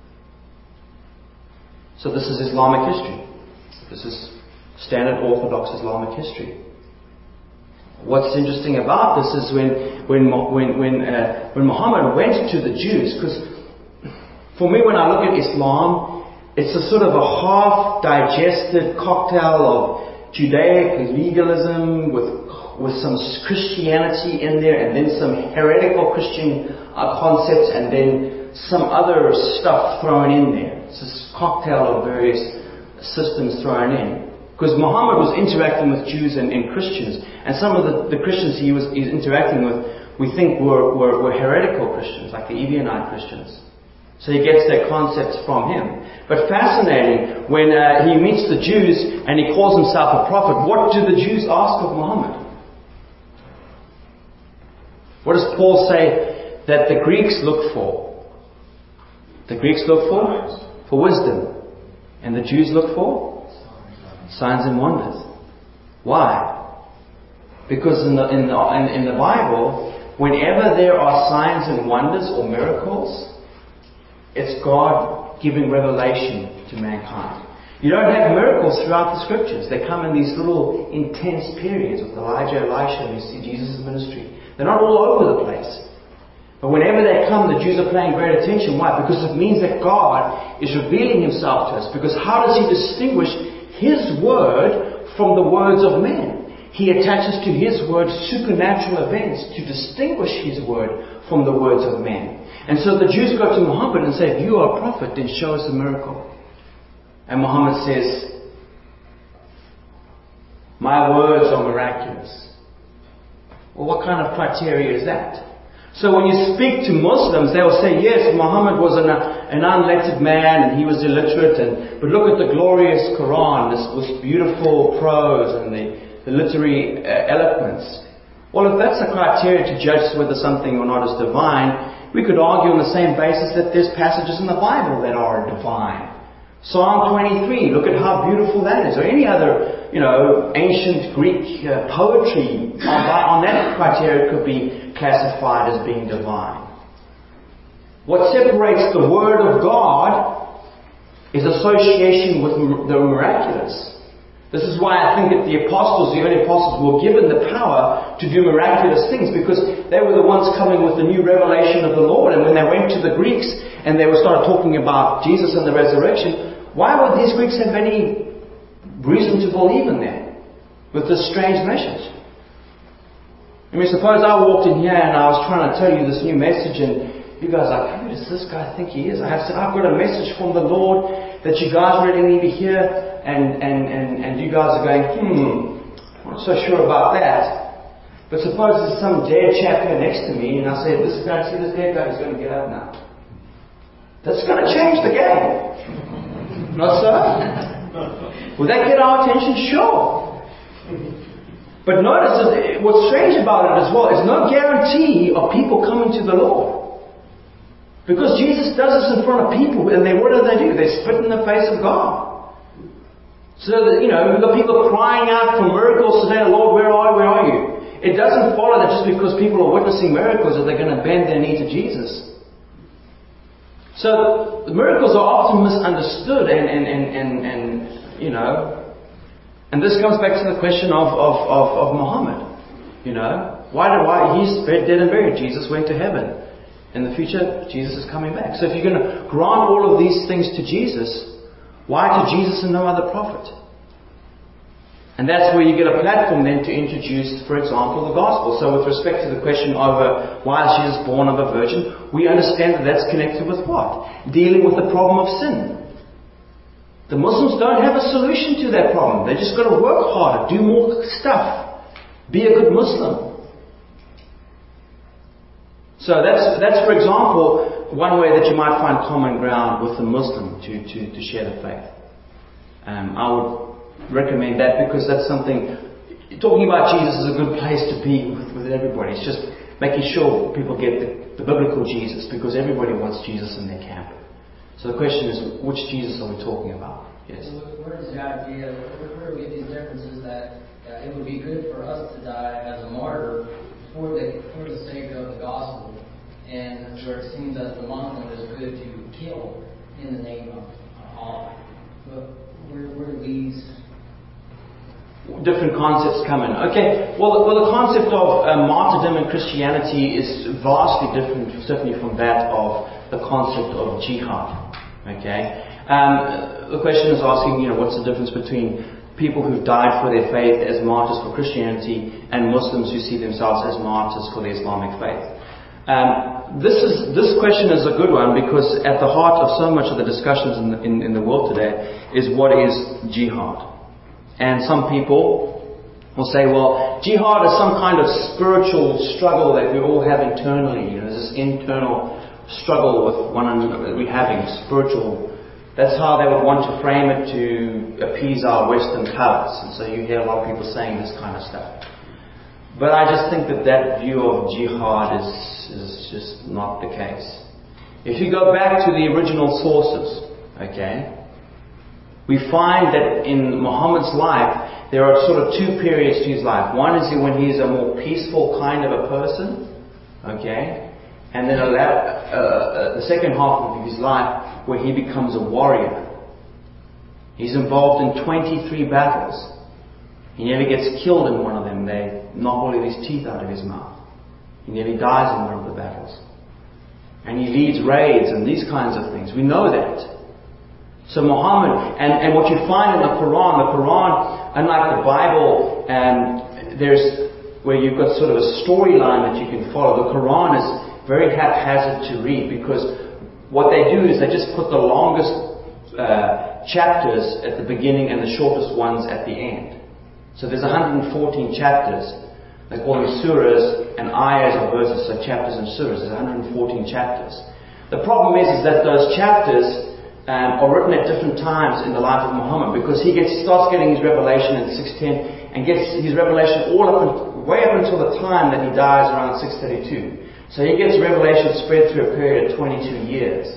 So this is Islamic history. This is standard Orthodox Islamic history. What's interesting about this is when when when when uh, when Muhammad went to the Jews, because for me, when I look at Islam, it's a sort of a half-digested cocktail of Judaic legalism with with some Christianity in there, and then some heretical Christian uh, concepts, and then some other stuff thrown in there. It's this cocktail of various systems thrown in. Because Muhammad was interacting with Jews and, and Christians, and some of the, the Christians he was, he was interacting with, we think were, were, were heretical Christians, like the Ebionite Christians. So he gets their concepts from him. But fascinating, when uh, he meets the Jews and he calls himself a prophet, what do the Jews ask of Muhammad? What does Paul say that the Greeks look for? The Greeks look for? For wisdom. And the Jews look for? Signs and wonders. Why? Because in the, in the, in, in the Bible, whenever there are signs and wonders or miracles, it's God giving revelation to mankind. You don't have miracles throughout the scriptures. They come in these little intense periods with Elijah, Elisha, and you see Jesus' ministry. They're not all over the place. But whenever they come, the Jews are paying great attention. Why? Because it means that God is revealing Himself to us. Because how does He distinguish His word from the words of men? He attaches to His word supernatural events to distinguish His word from the words of men. And so the Jews go to Muhammad and say, if you are a prophet, then show us a miracle. And Muhammad says, my words are miraculous. Well, what kind of criteria is that? So when you speak to Muslims, they will say, yes, Muhammad was an, an unlettered man and he was illiterate. And, but look at the glorious Quran, this, this beautiful prose and the, the literary uh, eloquence. Well, if that's a criteria to judge whether something or not is divine, we could argue on the same basis that there's passages in the Bible that are divine. Psalm twenty-three, look at how beautiful that is. Or any other, you know, ancient Greek uh, poetry on, on that criteria could be classified as being divine. What separates the Word of God is association with the miraculous. This is why I think that the apostles, the early apostles, were given the power to do miraculous things, because they were the ones coming with the new revelation of the Lord. And when they went to the Greeks and they were started talking about Jesus and the resurrection, why would these Greeks have any reason to believe in them with this strange message? I mean, suppose I walked in here and I was trying to tell you this new message and you guys are like, who does this guy think he is? I have said, I've got a message from the Lord that you guys really need to hear. And, and, and, and you guys are going, hmm, I'm not so sure about that. But suppose there's some dead chap here next to me and I say, this guy, see this dead guy, he's going to get up now. That's going to change the game. Not so? Will that get our attention? Sure. But notice that what's strange about it as well is no guarantee of people coming to the Lord. Because Jesus does this in front of people and they, what do they do? They spit in the face of God. So that, you know, we've got people crying out for miracles today, Lord, where are, where are you? It doesn't follow that just because people are witnessing miracles that they're going to bend their knee to Jesus. So the miracles are often misunderstood and, and, and, and, and you know, and this comes back to the question of, of, of, of Muhammad. You know, why did, why, he's dead and buried. Jesus went to heaven. In the future, Jesus is coming back. So if you're going to grant all of these things to Jesus, why to Jesus and no other prophet? And that's where you get a platform then to introduce, for example, the gospel. So with respect to the question of uh, why is Jesus born of a virgin, we understand that that's connected with what? Dealing with the problem of sin. The Muslims don't have a solution to that problem. They just got to work harder, do more stuff, be a good Muslim. So that's, that's for example, one way that you might find common ground with the Muslim to, to, to share the faith. Um, I would recommend that because that's something, talking about Jesus is a good place to be with, with everybody. It's just making sure people get the, the biblical Jesus, because everybody wants Jesus in their camp. So the question is, which Jesus are we talking about? Yes. Where does the idea, where do we get these differences that uh, it would be good for us to die as a martyr for the, for the sake of the gospel, and where it seems that the Muslim is good to kill in the name of Allah? But where, where do these different concepts come in? Okay, well, well the concept of uh, martyrdom in Christianity is vastly different, certainly from that of the concept of jihad. Okay, um, the question is asking, you know, what's the difference between people who've died for their faith as martyrs for Christianity and Muslims who see themselves as martyrs for the Islamic faith? Um, this is this question is a good one, because at the heart of so much of the discussions in the, in, in the world today is what is jihad. And some people will say, well, jihad is some kind of spiritual struggle that we all have internally. You know, there's this internal struggle with one another we're having, spiritual. That's how they would want to frame it to appease our Western palates. And so you hear a lot of people saying this kind of stuff. But I just think that that view of jihad is, is just not the case. If you go back to the original sources, okay, we find that in Muhammad's life, there are sort of two periods to his life. One is when he is a more peaceful kind of a person, okay, and then a la- uh, the second half of his life where he becomes a warrior. He's involved in twenty-three battles. He nearly gets killed in one of them. They knock all of his teeth out of his mouth. He nearly dies in one of the battles. And he leads raids and these kinds of things. We know that. So Muhammad, and, and what you find in the Quran, the Quran, unlike the Bible, um, there's where you've got sort of a storyline that you can follow. The Quran is very haphazard to read because what they do is they just put the longest uh, chapters at the beginning and the shortest ones at the end. So there's one hundred fourteen chapters. They call them surahs, and ayahs or verses, so chapters and surahs. There's one hundred fourteen chapters. The problem is, is that those chapters um, are written at different times in the life of Muhammad, because he gets starts getting his revelation at six ten and gets his revelation all up and, way up until the time that he dies around six thirty-two. So he gets revelation spread through a period of twenty-two years.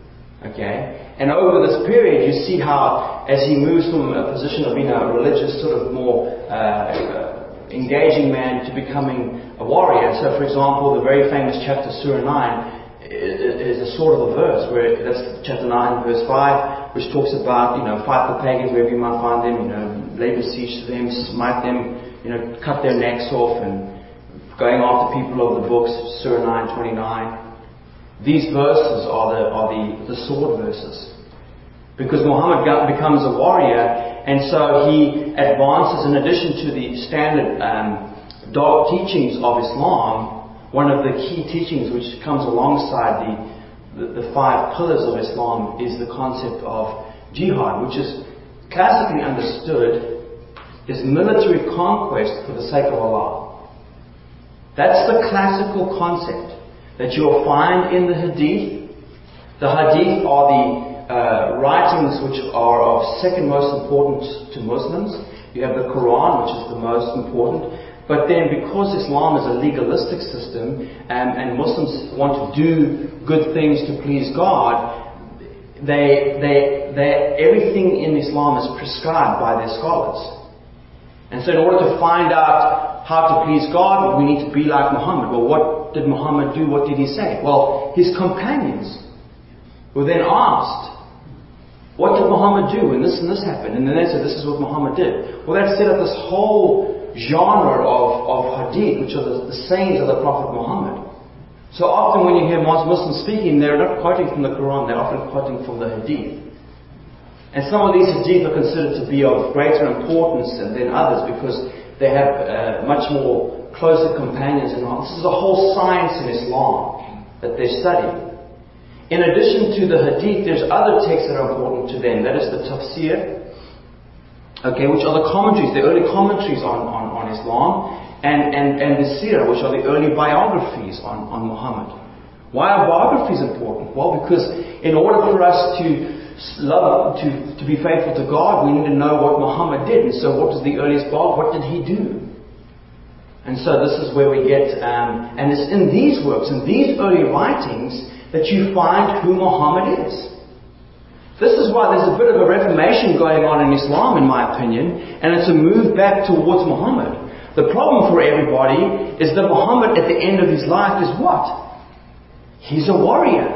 Okay? And over this period, you see how, as he moves from a position of being a religious, sort of more uh, uh, engaging man to becoming a warrior. So, for example, the very famous chapter, Surah nine, is a sort of a verse, where that's chapter nine, verse five, which talks about, you know, fight the pagans wherever you might find them, you know, lay besiege to them, smite them, you know, cut their necks off, and going after people of the books, Surah nine twenty-nine. These verses are the are the, the sword verses. Because Muhammad becomes a warrior, and so he advances, in addition to the standard um, dog teachings of Islam, one of the key teachings which comes alongside the, the, the five pillars of Islam is the concept of jihad, which is classically understood as military conquest for the sake of Allah. That's the classical concept that you'll find in the Hadith. The Hadith are the uh, writings which are of second most importance to Muslims. You have the Quran, which is the most important. But then, because Islam is a legalistic system, um, and Muslims want to do good things to please God, they, they, they, everything in Islam is prescribed by their scholars. And so in order to find out how to please God, we need to be like Muhammad. Well, what did Muhammad do? What did he say? Well, his companions were then asked, what did Muhammad do when this and this happened? And then they said, this is what Muhammad did. Well, that set up this whole genre of, of hadith, which are the, the sayings of the Prophet Muhammad. So often when you hear Muslims speaking, they're not quoting from the Quran, they're often quoting from the hadith. And some of these hadith are considered to be of greater importance than others because they have uh, much more closer companions and all. This is a whole science in Islam that they study. In addition to the hadith, there's other texts that are important to them. That is the tafsir, okay, which are the commentaries, the early commentaries on, on, on Islam, and, and, and the seerah, which are the early biographies on, on Muhammad. Why are biographies important? Well, because in order for us to love, to, to be faithful to God, we need to know what Muhammad did. And so what was the earliest biography? What did he do? And so this is where we get, um, and it's in these works, in these early writings, that you find who Muhammad is. This is why there's a bit of a reformation going on in Islam, in my opinion, and it's a move back towards Muhammad. The problem for everybody is that Muhammad at the end of his life is what? He's a warrior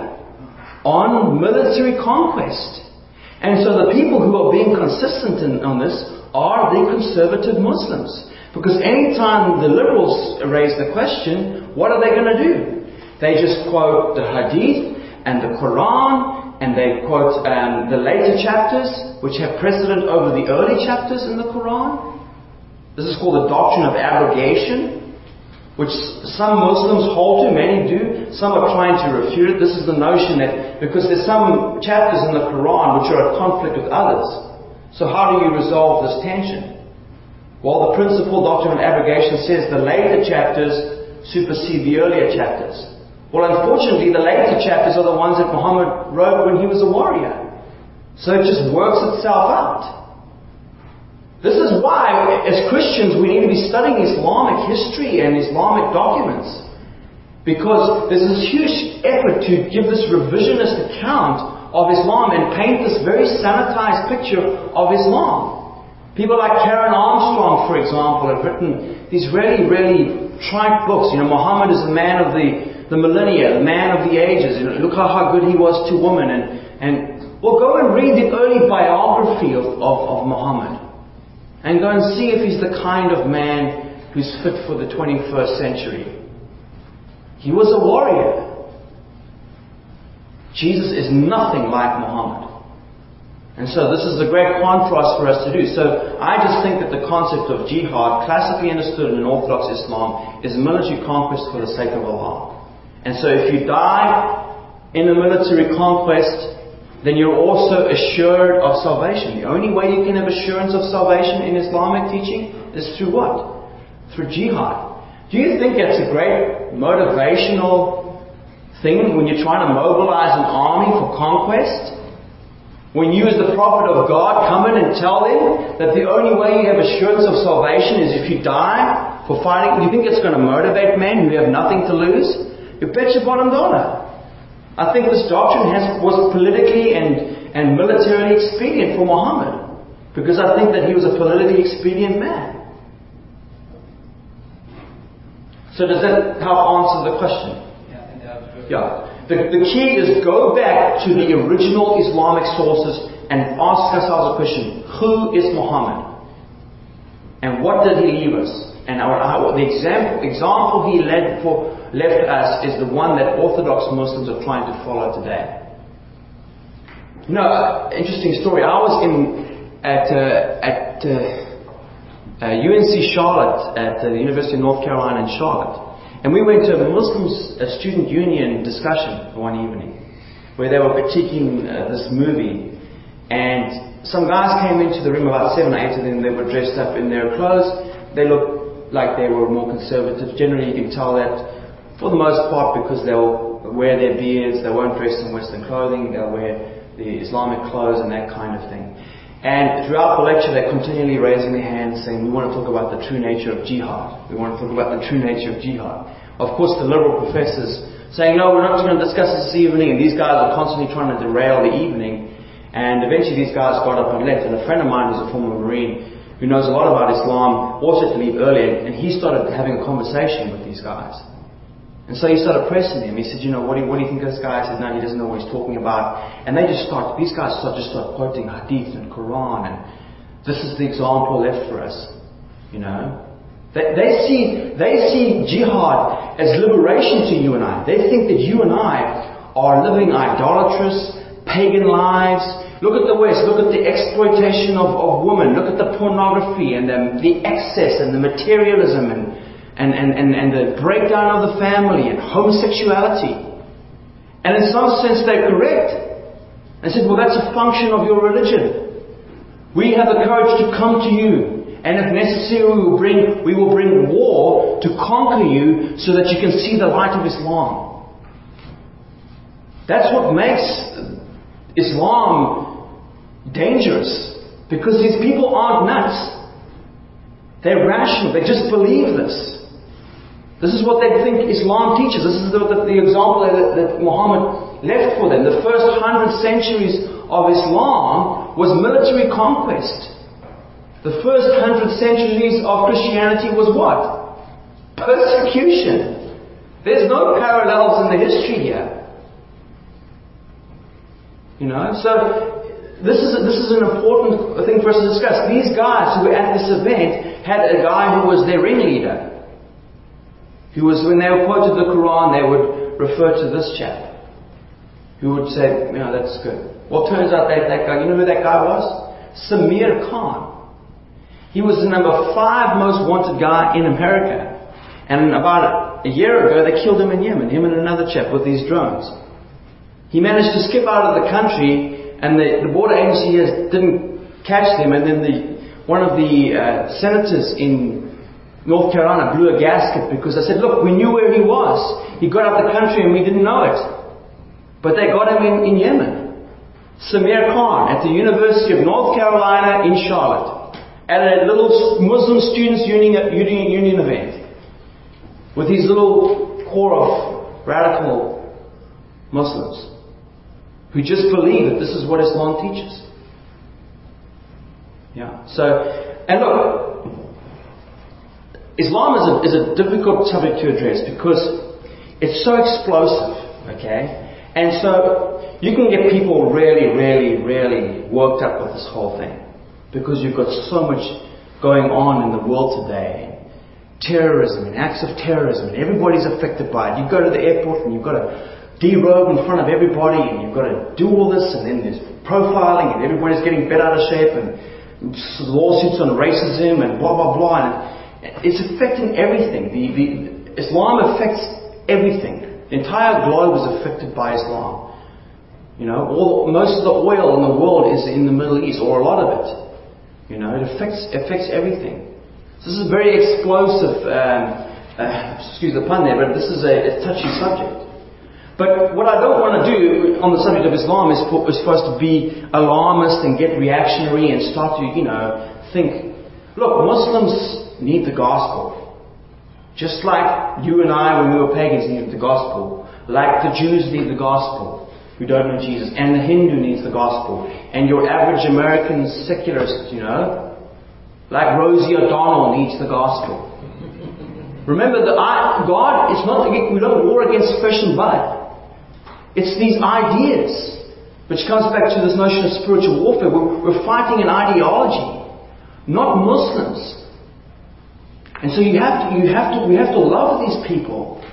on military conquest. And so the people who are being consistent in, on this are the conservative Muslims. Because any time the liberals raise the question, what are they going to do? They just quote the Hadith and the Quran, and they quote um, the later chapters, which have precedent over the early chapters in the Quran. This is called the doctrine of abrogation, which some Muslims hold to, many do. Some are trying to refute it. This is the notion that because there's some chapters in the Quran which are at conflict with others. So how do you resolve this tension? Well, the principal doctrine of abrogation says the later chapters supersede the earlier chapters. Well, unfortunately, the later chapters are the ones that Muhammad wrote when he was a warrior. So it just works itself out. This is why, as Christians, we need to be studying Islamic history and Islamic documents. Because there's this huge effort to give this revisionist account of Islam and paint this very sanitized picture of Islam. People like Karen Armstrong, for example, have written these really, really trite books. You know, Muhammad is the man of the, the millennia, the man of the ages. You know, look how, how good he was to women. And, and well, go and read the early biography of, of, of Muhammad. And go and see if he's the kind of man who's fit for the twenty-first century. He was a warrior. Jesus is nothing like Muhammad. And so this is a great contrast for us to do. So I just think that the concept of jihad, classically understood in Orthodox Islam, is military conquest for the sake of Allah. And so if you die in a military conquest, then you're also assured of salvation. The only way you can have assurance of salvation in Islamic teaching is through what? Through jihad. Do you think it's a great motivational thing when you're trying to mobilize an army for conquest? When you as the prophet of God come in and tell them that the only way you have assurance of salvation is if you die for fighting, do you think it's going to motivate men who have nothing to lose? You bet your bottom dollar. I think this doctrine has, was politically and, and militarily expedient for Muhammad, because I think that he was a politically expedient man. So does that help answer the question? Yeah, I think that was good. Yeah. The, the key is go back to the original Islamic sources and ask ourselves a question. Who is Muhammad? And what did he leave us? And our, our, the example, example he led for, left us is the one that Orthodox Muslims are trying to follow today. You know, uh, interesting story. I was in at uh, at uh, uh, U N C Charlotte at uh, the University of North Carolina in Charlotte. And we went to a Muslim a student union discussion one evening where they were critiquing uh, this movie. And some guys came into the room, about seven or eight of them. They were dressed up in their clothes. They looked like they were more conservative. Generally, you can tell that for the most part because they'll wear their beards. They won't dress in Western clothing. They'll wear the Islamic clothes and that kind of thing. And throughout the lecture, they're continually raising their hands saying, we want to talk about the true nature of jihad. We want to talk about the true nature of jihad. Of course, the liberal professors saying, no, we're not going to discuss this this evening. And these guys are constantly trying to derail the evening. And eventually these guys got up and left. And a friend of mine who's a former Marine who knows a lot about Islam also had to leave early. And he started having a conversation with these guys. And so he started pressing him. He said, you know, what do you, what do you think of this guy? I said, no, he doesn't know what he's talking about. And they just start, these guys start, just start quoting Hadith and Quran. And this is the example left for us. You know? They, they see, they see jihad as liberation to you and I. They think that you and I are living idolatrous, pagan lives. Look at the West. Look at the exploitation of, of women. Look at the pornography and the, the excess and the materialism and And, and, and, and the breakdown of the family and homosexuality. And in some sense they're correct. I said, well, that's a function of your religion. We have the courage to come to you. And if necessary, we will bring, we will bring war to conquer you so that you can see the light of Islam. That's what makes Islam dangerous. Because these people aren't nuts. They're rational. They just believe this. This is what they think Islam teaches. This is the, the, the example that, that Muhammad left for them. The first hundred centuries of Islam was military conquest. The first hundred centuries of Christianity was what? Persecution. There's no parallels in the history here. You know, so this is this is an important thing for us to discuss. These guys who were at this event had a guy who was their ringleader. Who was, when they were quoted the Quran, they would refer to this chap. Who would say, you know, that's good. Well, it turns out that that guy, you know who that guy was? Samir Khan. He was the number five most wanted guy in America. And about a year ago, they killed him in Yemen. Him and another chap with these drones. He managed to skip out of the country, and the, the border agency has, didn't catch them. And then the one of the uh, senators in North Carolina blew a gasket because they said, look, we knew where he was. He got out the country and we didn't know it. But they got him in, in Yemen. Samir Khan at the University of North Carolina in Charlotte. At a little Muslim Students Union, Union, Union event. With his little core of radical Muslims. Who just believe that this is what Islam teaches. Yeah. So, and look, Islam is a, is a difficult subject to address because it's so explosive, okay? And so you can get people really, really, really worked up with this whole thing because you've got so much going on in the world today. Terrorism and acts of terrorism, and everybody's affected by it. You go to the airport and you've got to derobe in front of everybody, and you've got to do all this, and then there's profiling, and everybody's getting bent out of shape, and lawsuits on racism, and blah blah blah. And it's affecting everything. The, the Islam affects everything. The entire globe is affected by Islam. You know, all most of the oil in the world is in the Middle East, or a lot of it. You know, it affects affects everything. This is a very explosive. Um, uh, excuse the pun there, but this is a, a touchy subject. But what I don't want to do on the subject of Islam is, for, is supposed to be alarmist and get reactionary and start to, you know, think, look, Muslims need the gospel. Just like you and I, when we were pagans, needed the gospel. Like the Jews need the gospel, who don't know Jesus. And the Hindu needs the gospel. And your average American secularist, you know, like Rosie O'Donnell needs the gospel. Remember, the God, it's not, we don't war against flesh and blood. It's these ideas, which comes back to this notion of spiritual warfare. We're, we're fighting an ideology, not Muslims. And so you have to, you have to, we have to love these people,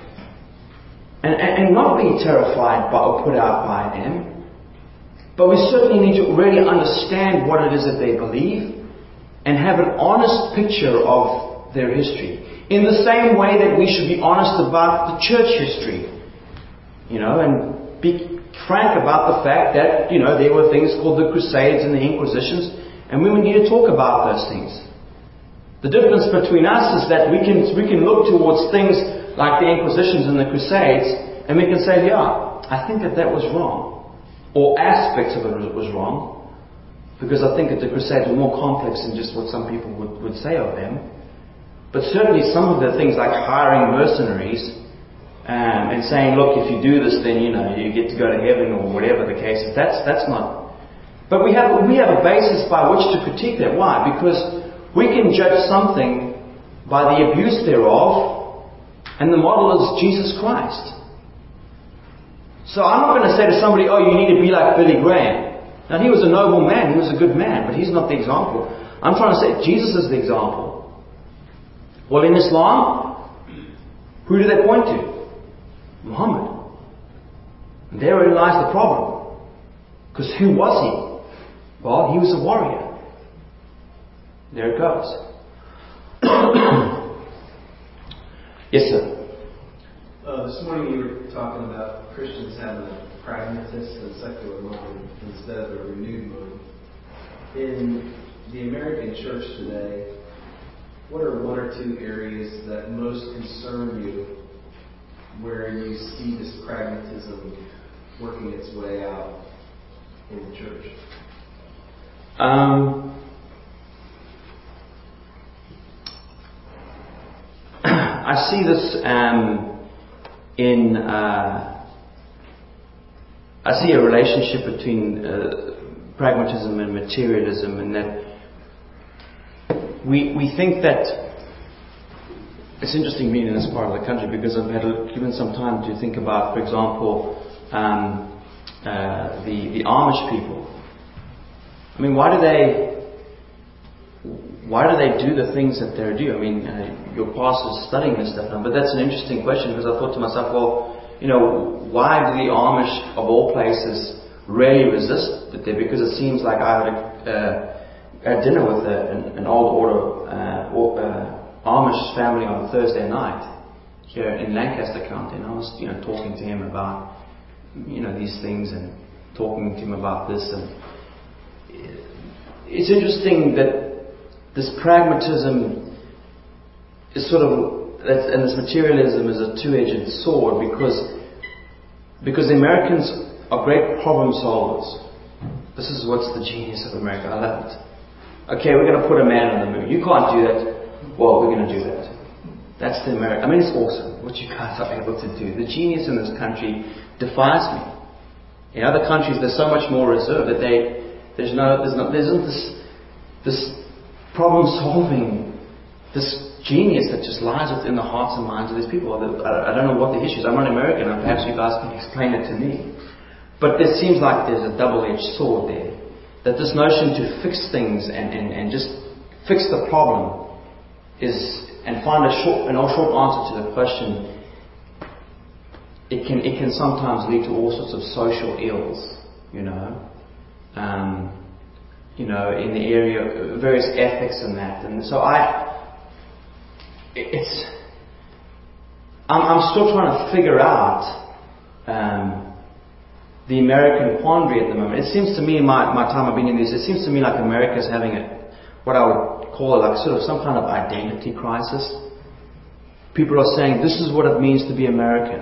and, and, and not be terrified by or put out by them. But we certainly need to really understand what it is that they believe, and have an honest picture of their history. In the same way that we should be honest about the church history, you know, and be frank about the fact that, you know, there were things called the Crusades and the Inquisitions, and we need to talk about those things. The difference between us is that we can we can look towards things like the Inquisitions and the Crusades, and we can say, yeah, I think that that was wrong, or aspects of it was wrong, because I think that the Crusades were more complex than just what some people would, would say of them. But certainly some of the things like hiring mercenaries um, and saying, look, if you do this, then you know you get to go to heaven, or whatever the case is. That's that's not. But we have we have a basis by which to critique that. Why? Because we can judge something by the abuse thereof, and the model is Jesus Christ. So I'm not going to say to somebody, oh, you need to be like Billy Graham. Now, he was a noble man, he was a good man, but he's not the example. I'm trying to say Jesus is the example. Well, in Islam, who do they point to? Muhammad. And therein lies the problem. Because who was he? Well, he was a warrior. There it goes. Yes, sir. Uh, this morning you were talking about Christians having a pragmatist and secular mind instead of a renewed mind. In the American church today, what are one or two areas that most concern you where you see this pragmatism working its way out in the church? Um, I see this um, in... Uh, I see a relationship between uh, pragmatism and materialism, and that we we think that it's interesting being in this part of the country because I've had a, given some time to think about, for example, um, uh, the the Amish people. I mean, why do they why do they do the things that they do? I mean, uh, your pastor's studying this stuff now, but that's an interesting question because I thought to myself, well, you know, why do the Amish, of all places, really resist it there? Because it seems like I had a, uh, a dinner with a, an, an old order uh, or, uh, Amish family on Thursday night here in Lancaster County, and I was, you know, talking to him about, you know, these things and talking to him about this, and it's interesting that this pragmatism is sort of, and this materialism is a two-edged sword because because the Americans are great problem solvers. This is what's the genius of America. I love it. Okay, we're going to put a man on the moon. You can't do that. Well, we're going to do that. That's the American. I mean, it's awesome what you guys are able to do. The genius in this country defies me. In other countries, they're so much more reserved that they there's no there's no there isn't this this problem solving, this genius that just lies within the hearts and minds of these people. I, I don't know what the issue is. I'm not American, and perhaps you guys can explain it to me. But it seems like there's a double-edged sword there. That this notion to fix things and, and, and just fix the problem is, and find a short, an short answer to the question, it can it can sometimes lead to all sorts of social ills, you know. Um, you know, in the area of various ethics and that. And so I... It's. I'm, I'm still trying to figure out um, the American quandary at the moment. It seems to me, in my, my time of being in this, it seems to me like America's having a, what I would call like sort of some kind of identity crisis. People are saying, this is what it means to be American.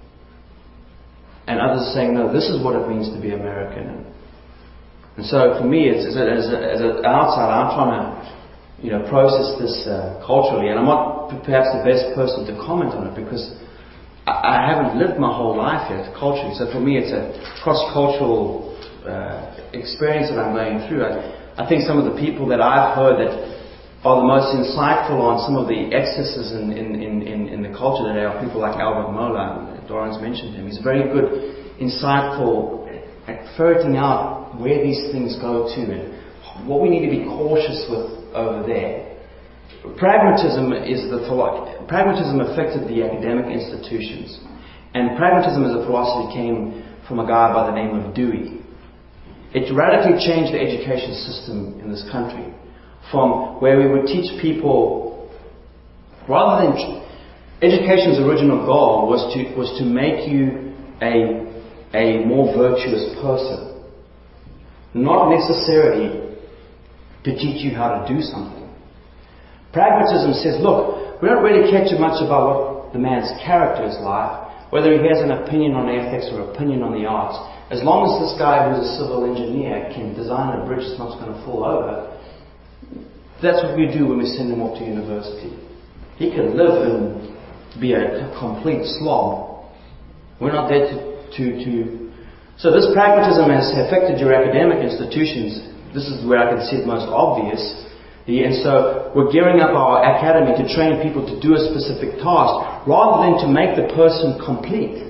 And others are saying, no, this is what it means to be American. And, and so for me, it's, as, a, as, a, as an outsider, I'm trying to you know, process this uh, culturally, and I'm not perhaps the best person to comment on it because I, I haven't lived my whole life yet culturally. So for me, it's a cross-cultural uh, experience that I'm going through. I, I think some of the people that I've heard that are the most insightful on some of the excesses in, in, in, in the culture today are people like Albert Mohler. Doran's mentioned him. He's very good, insightful at ferreting out where these things go to and what we need to be cautious with over there. Pragmatism is the pragmatism affected the academic institutions, and pragmatism as a philosophy came from a guy by the name of Dewey. It radically changed the education system in this country, from where we would teach people, rather than education's original goal was to was to make you a a more virtuous person, not necessarily to teach you how to do something. Pragmatism says, look, we don't really care too much about what the man's character is like, whether he has an opinion on ethics or opinion on the arts. As long as this guy who's a civil engineer can design a bridge that's not going to fall over, that's what we do when we send him off to university. He can live and be a complete slob. We're not there to... to, to so this pragmatism has affected your academic institutions. This is where I can see it most obvious. And so we're gearing up our academy to train people to do a specific task rather than to make the person complete.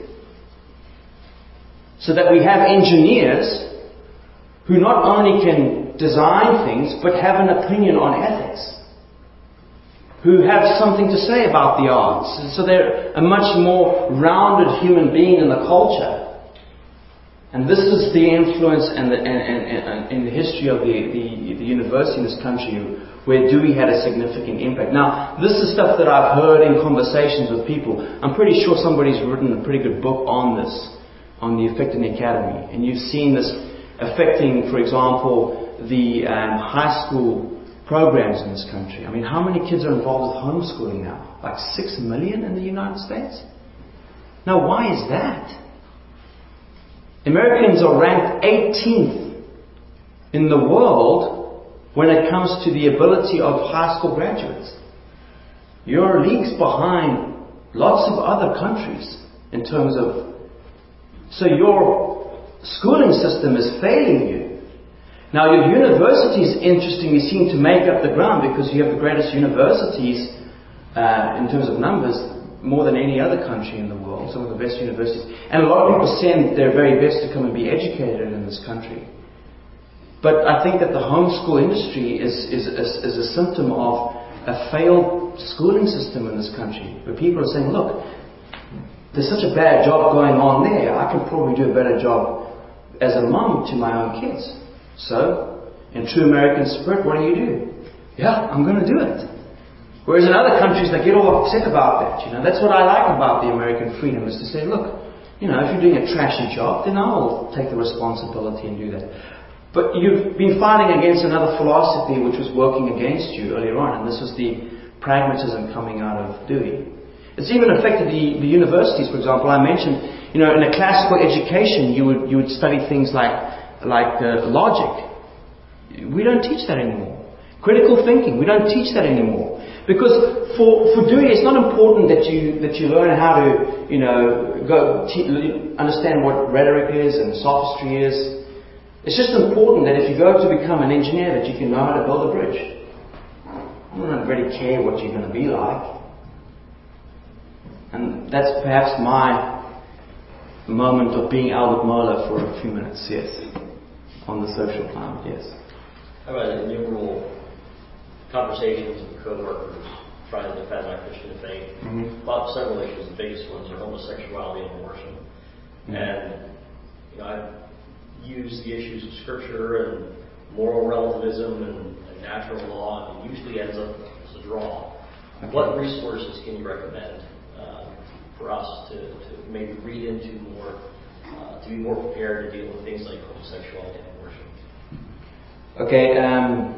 So that we have engineers who not only can design things but have an opinion on ethics, who have something to say about the arts. So they're a much more rounded human being in the culture. And this is the influence and the, and, and, and in the history of the, the, the university in this country where Dewey had a significant impact. Now, this is stuff that I've heard in conversations with people. I'm pretty sure somebody's written a pretty good book on this, on the effect in the academy. And you've seen this affecting, for example, the um, high school programs in this country. I mean, how many kids are involved with homeschooling now? Like six million in the United States? Now, why is that? Americans are ranked eighteenth in the world when it comes to the ability of high school graduates. You're leagues behind lots of other countries in terms of... So your schooling system is failing you. Now your universities, interestingly, seem to make up the ground because you have the greatest universities uh, in terms of numbers, more than any other country in the world, some of the best universities. And a lot of people send their very best to come and be educated in this country. But I think that the homeschool industry is, is, is, is a symptom of a failed schooling system in this country, where people are saying, look, there's such a bad job going on there, I can probably do a better job as a mum to my own kids. So, in true American spirit, what do you do? Yeah, I'm going to do it. Whereas in other countries, they get all upset about that. You know, that's what I like about the American freedom, is to say, look, you know, if you're doing a trashy job, then I'll take the responsibility and do that. But you've been fighting against another philosophy which was working against you earlier on, and this was the pragmatism coming out of Dewey. It's even affected the, the universities, for example. I mentioned, you know, in a classical education, you would you would study things like like uh, logic. We don't teach that anymore. Critical thinking, we don't teach that anymore. Because for, for Dewey, it's not important that you that you learn how to, you know, go te- understand what rhetoric is and sophistry is. It's just important that if you go to become an engineer, that you can know how to build a bridge. I don't really care what you're going to be like. And that's perhaps my moment of being Albert Mohler for a few minutes, yes, on the social climate, yes. How about innumerable conversations with co-workers trying to defend my Christian faith? Mm-hmm. About several issues. The biggest ones are homosexuality and abortion. Mm-hmm. And you know, I've used the issues of Scripture and moral relativism and, and natural law, and it usually ends up as a draw. Okay. What resources can you recommend uh, for us to, to maybe read into more, uh, to be more prepared to deal with things like homosexuality and abortion? Okay, um,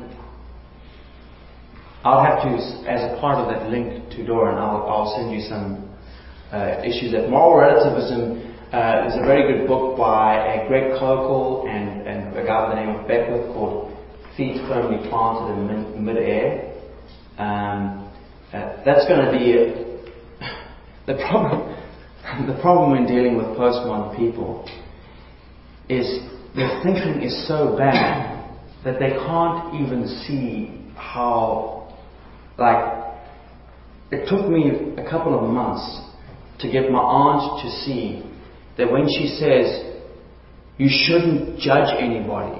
I'll have to, as a part of that link to Doran, I'll, I'll send you some uh, issues. That moral relativism uh, is a very good book by uh, Greg Koukl and, and a guy by the name of Beckwith called Feet Firmly Planted in mid, Mid-Air. Um, uh, that's going to be a, the problem. The problem in dealing with postmodern people is their thinking is so bad that they can't even see how, like, it took me a couple of months to get my aunt to see that when she says you shouldn't judge anybody,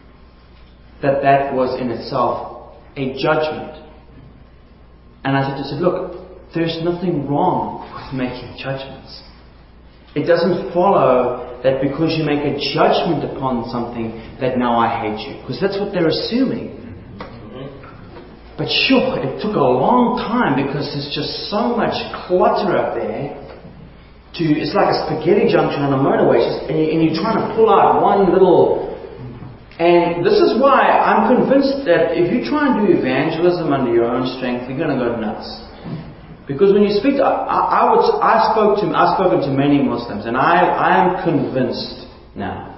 that that was in itself a judgment. And I said to her, look, there's nothing wrong with making judgments. It doesn't follow that because you make a judgment upon something that now I hate you. Because that's what they're assuming. Mm-hmm. But sure, it took a long time because there's just so much clutter up there. To It's like a spaghetti junction on a motorway. Just, and, you, and you're trying to pull out one little... And this is why I'm convinced that if you try and do evangelism under your own strength, you're going to go nuts. Because when you speak to, I, I, would, I spoke to, I've spoken to many Muslims, and I, I am convinced now.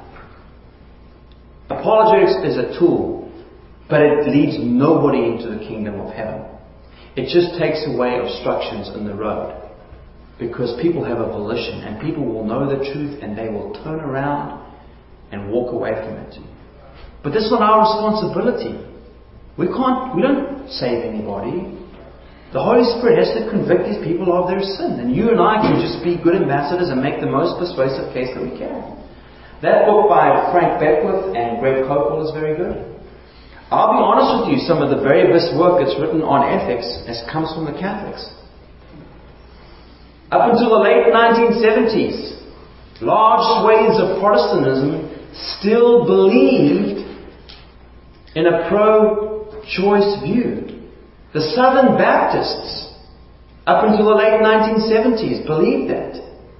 Apologetics is a tool, but it leads nobody into the kingdom of heaven. It just takes away obstructions in the road. Because people have a volition, and people will know the truth, and they will turn around and walk away from it. But that's not our responsibility. We can't, we don't save anybody. The Holy Spirit has to convict these people of their sin. And you and I can just be good ambassadors and make the most persuasive case that we can. That book by Frank Beckwith and Greg Koukl is very good. I'll be honest with you, some of the very best work that's written on ethics has comes from the Catholics. Up until the late nineteen seventies, large swathes of Protestantism still believed in a pro-choice view. The Southern Baptists, up until the late nineteen seventies, believed that.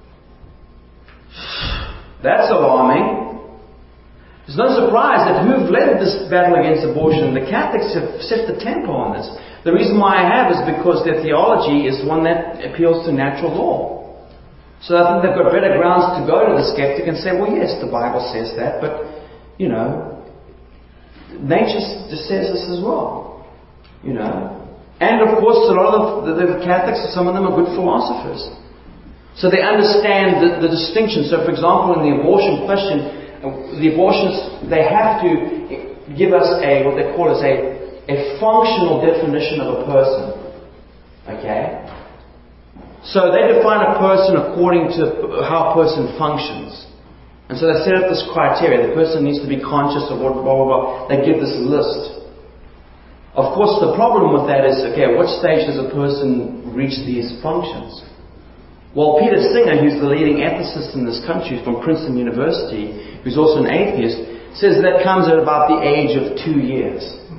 That's alarming. It's no surprise that who've led this battle against abortion, the Catholics have set the tempo on this. The reason why I have is because their theology is one that appeals to natural law. So I think they've got better grounds to go to the skeptic and say, well, yes, the Bible says that, but, you know, nature just says this as well. You know. And of course, a lot of the, the Catholics, some of them are good philosophers. So they understand the, the distinction. So for example, in the abortion question, the abortionists, they have to give us a, what they call as a, a functional definition of a person. Okay? So they define a person according to how a person functions. And so they set up this criteria. The person needs to be conscious of what, blah, blah, blah. They give this list. Of course, the problem with that is, okay, at what stage does a person reach these functions? Well, Peter Singer, who's the leading ethicist in this country from Princeton University, who's also an atheist, says that comes at about the age of two years.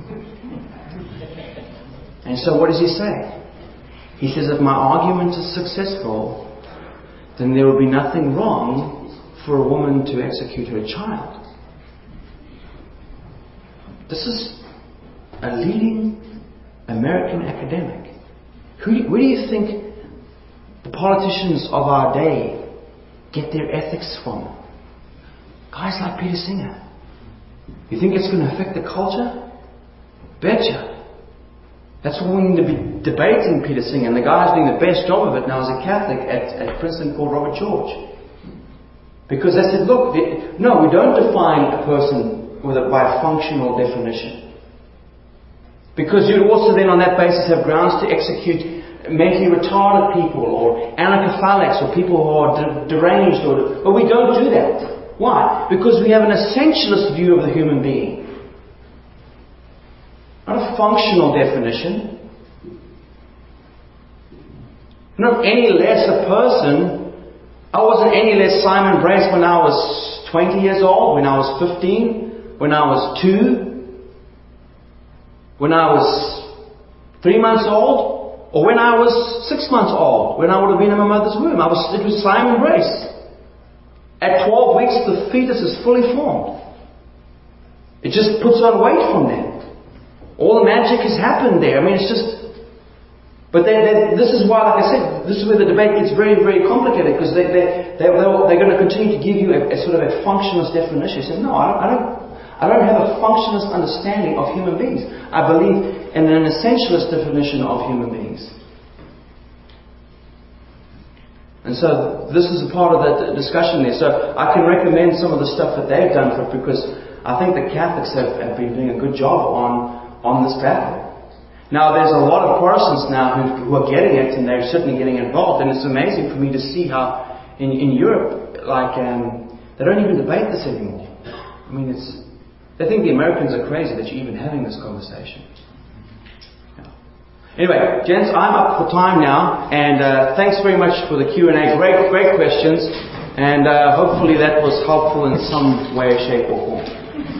And so what does he say? He says, if my argument is successful, then there will be nothing wrong for a woman to execute her child. This is a leading American academic Who, where do you think the politicians of our day get their ethics from? Guys like Peter Singer. You think it's going to affect the culture? Betcha. That's why we need to be debating Peter Singer. And the guy's doing the best job of it now as a Catholic at, at Princeton called Robert George. Because they said, look, they, no, we don't define a person with a, by a functional definition. Because you'd also then on that basis have grounds to execute mentally retarded people or anarchophilics or people who are de- deranged. Or, but we don't do that. Why? Because we have an essentialist view of the human being. Not a functional definition. Not any less a person. I wasn't any less Simon Brace when I was twenty years old, when I was fifteen, when I was two, when I was three months old, or when I was six months old, when I would have been in my mother's womb. I was, it was Simon Brace. At twelve weeks, the fetus is fully formed. It just puts on weight from there. All the magic has happened there. I mean, it's just... But they, they, this is why, like I said, this is where the debate gets very, very complicated, because they, they, they, they're going to continue to give you a, a sort of a functionalist definition. You say, no, I don't, I don't, I don't have a functionalist understanding of human beings. I believe in an essentialist definition of human beings. And so this is a part of the discussion there. So I can recommend some of the stuff that they've done for it, because I think the Catholics have, have been doing a good job on on this battle. Now, there's a lot of Protestants now who, who are getting it, and they're certainly getting involved. And it's amazing for me to see how in, in Europe, like, um, they don't even debate this anymore. I mean, it's they think the Americans are crazy that you're even having this conversation. Yeah. Anyway, gents, I'm up for time now, and uh, thanks very much for the Q and A. Great, great questions, and uh, hopefully that was helpful in some way, shape, or form.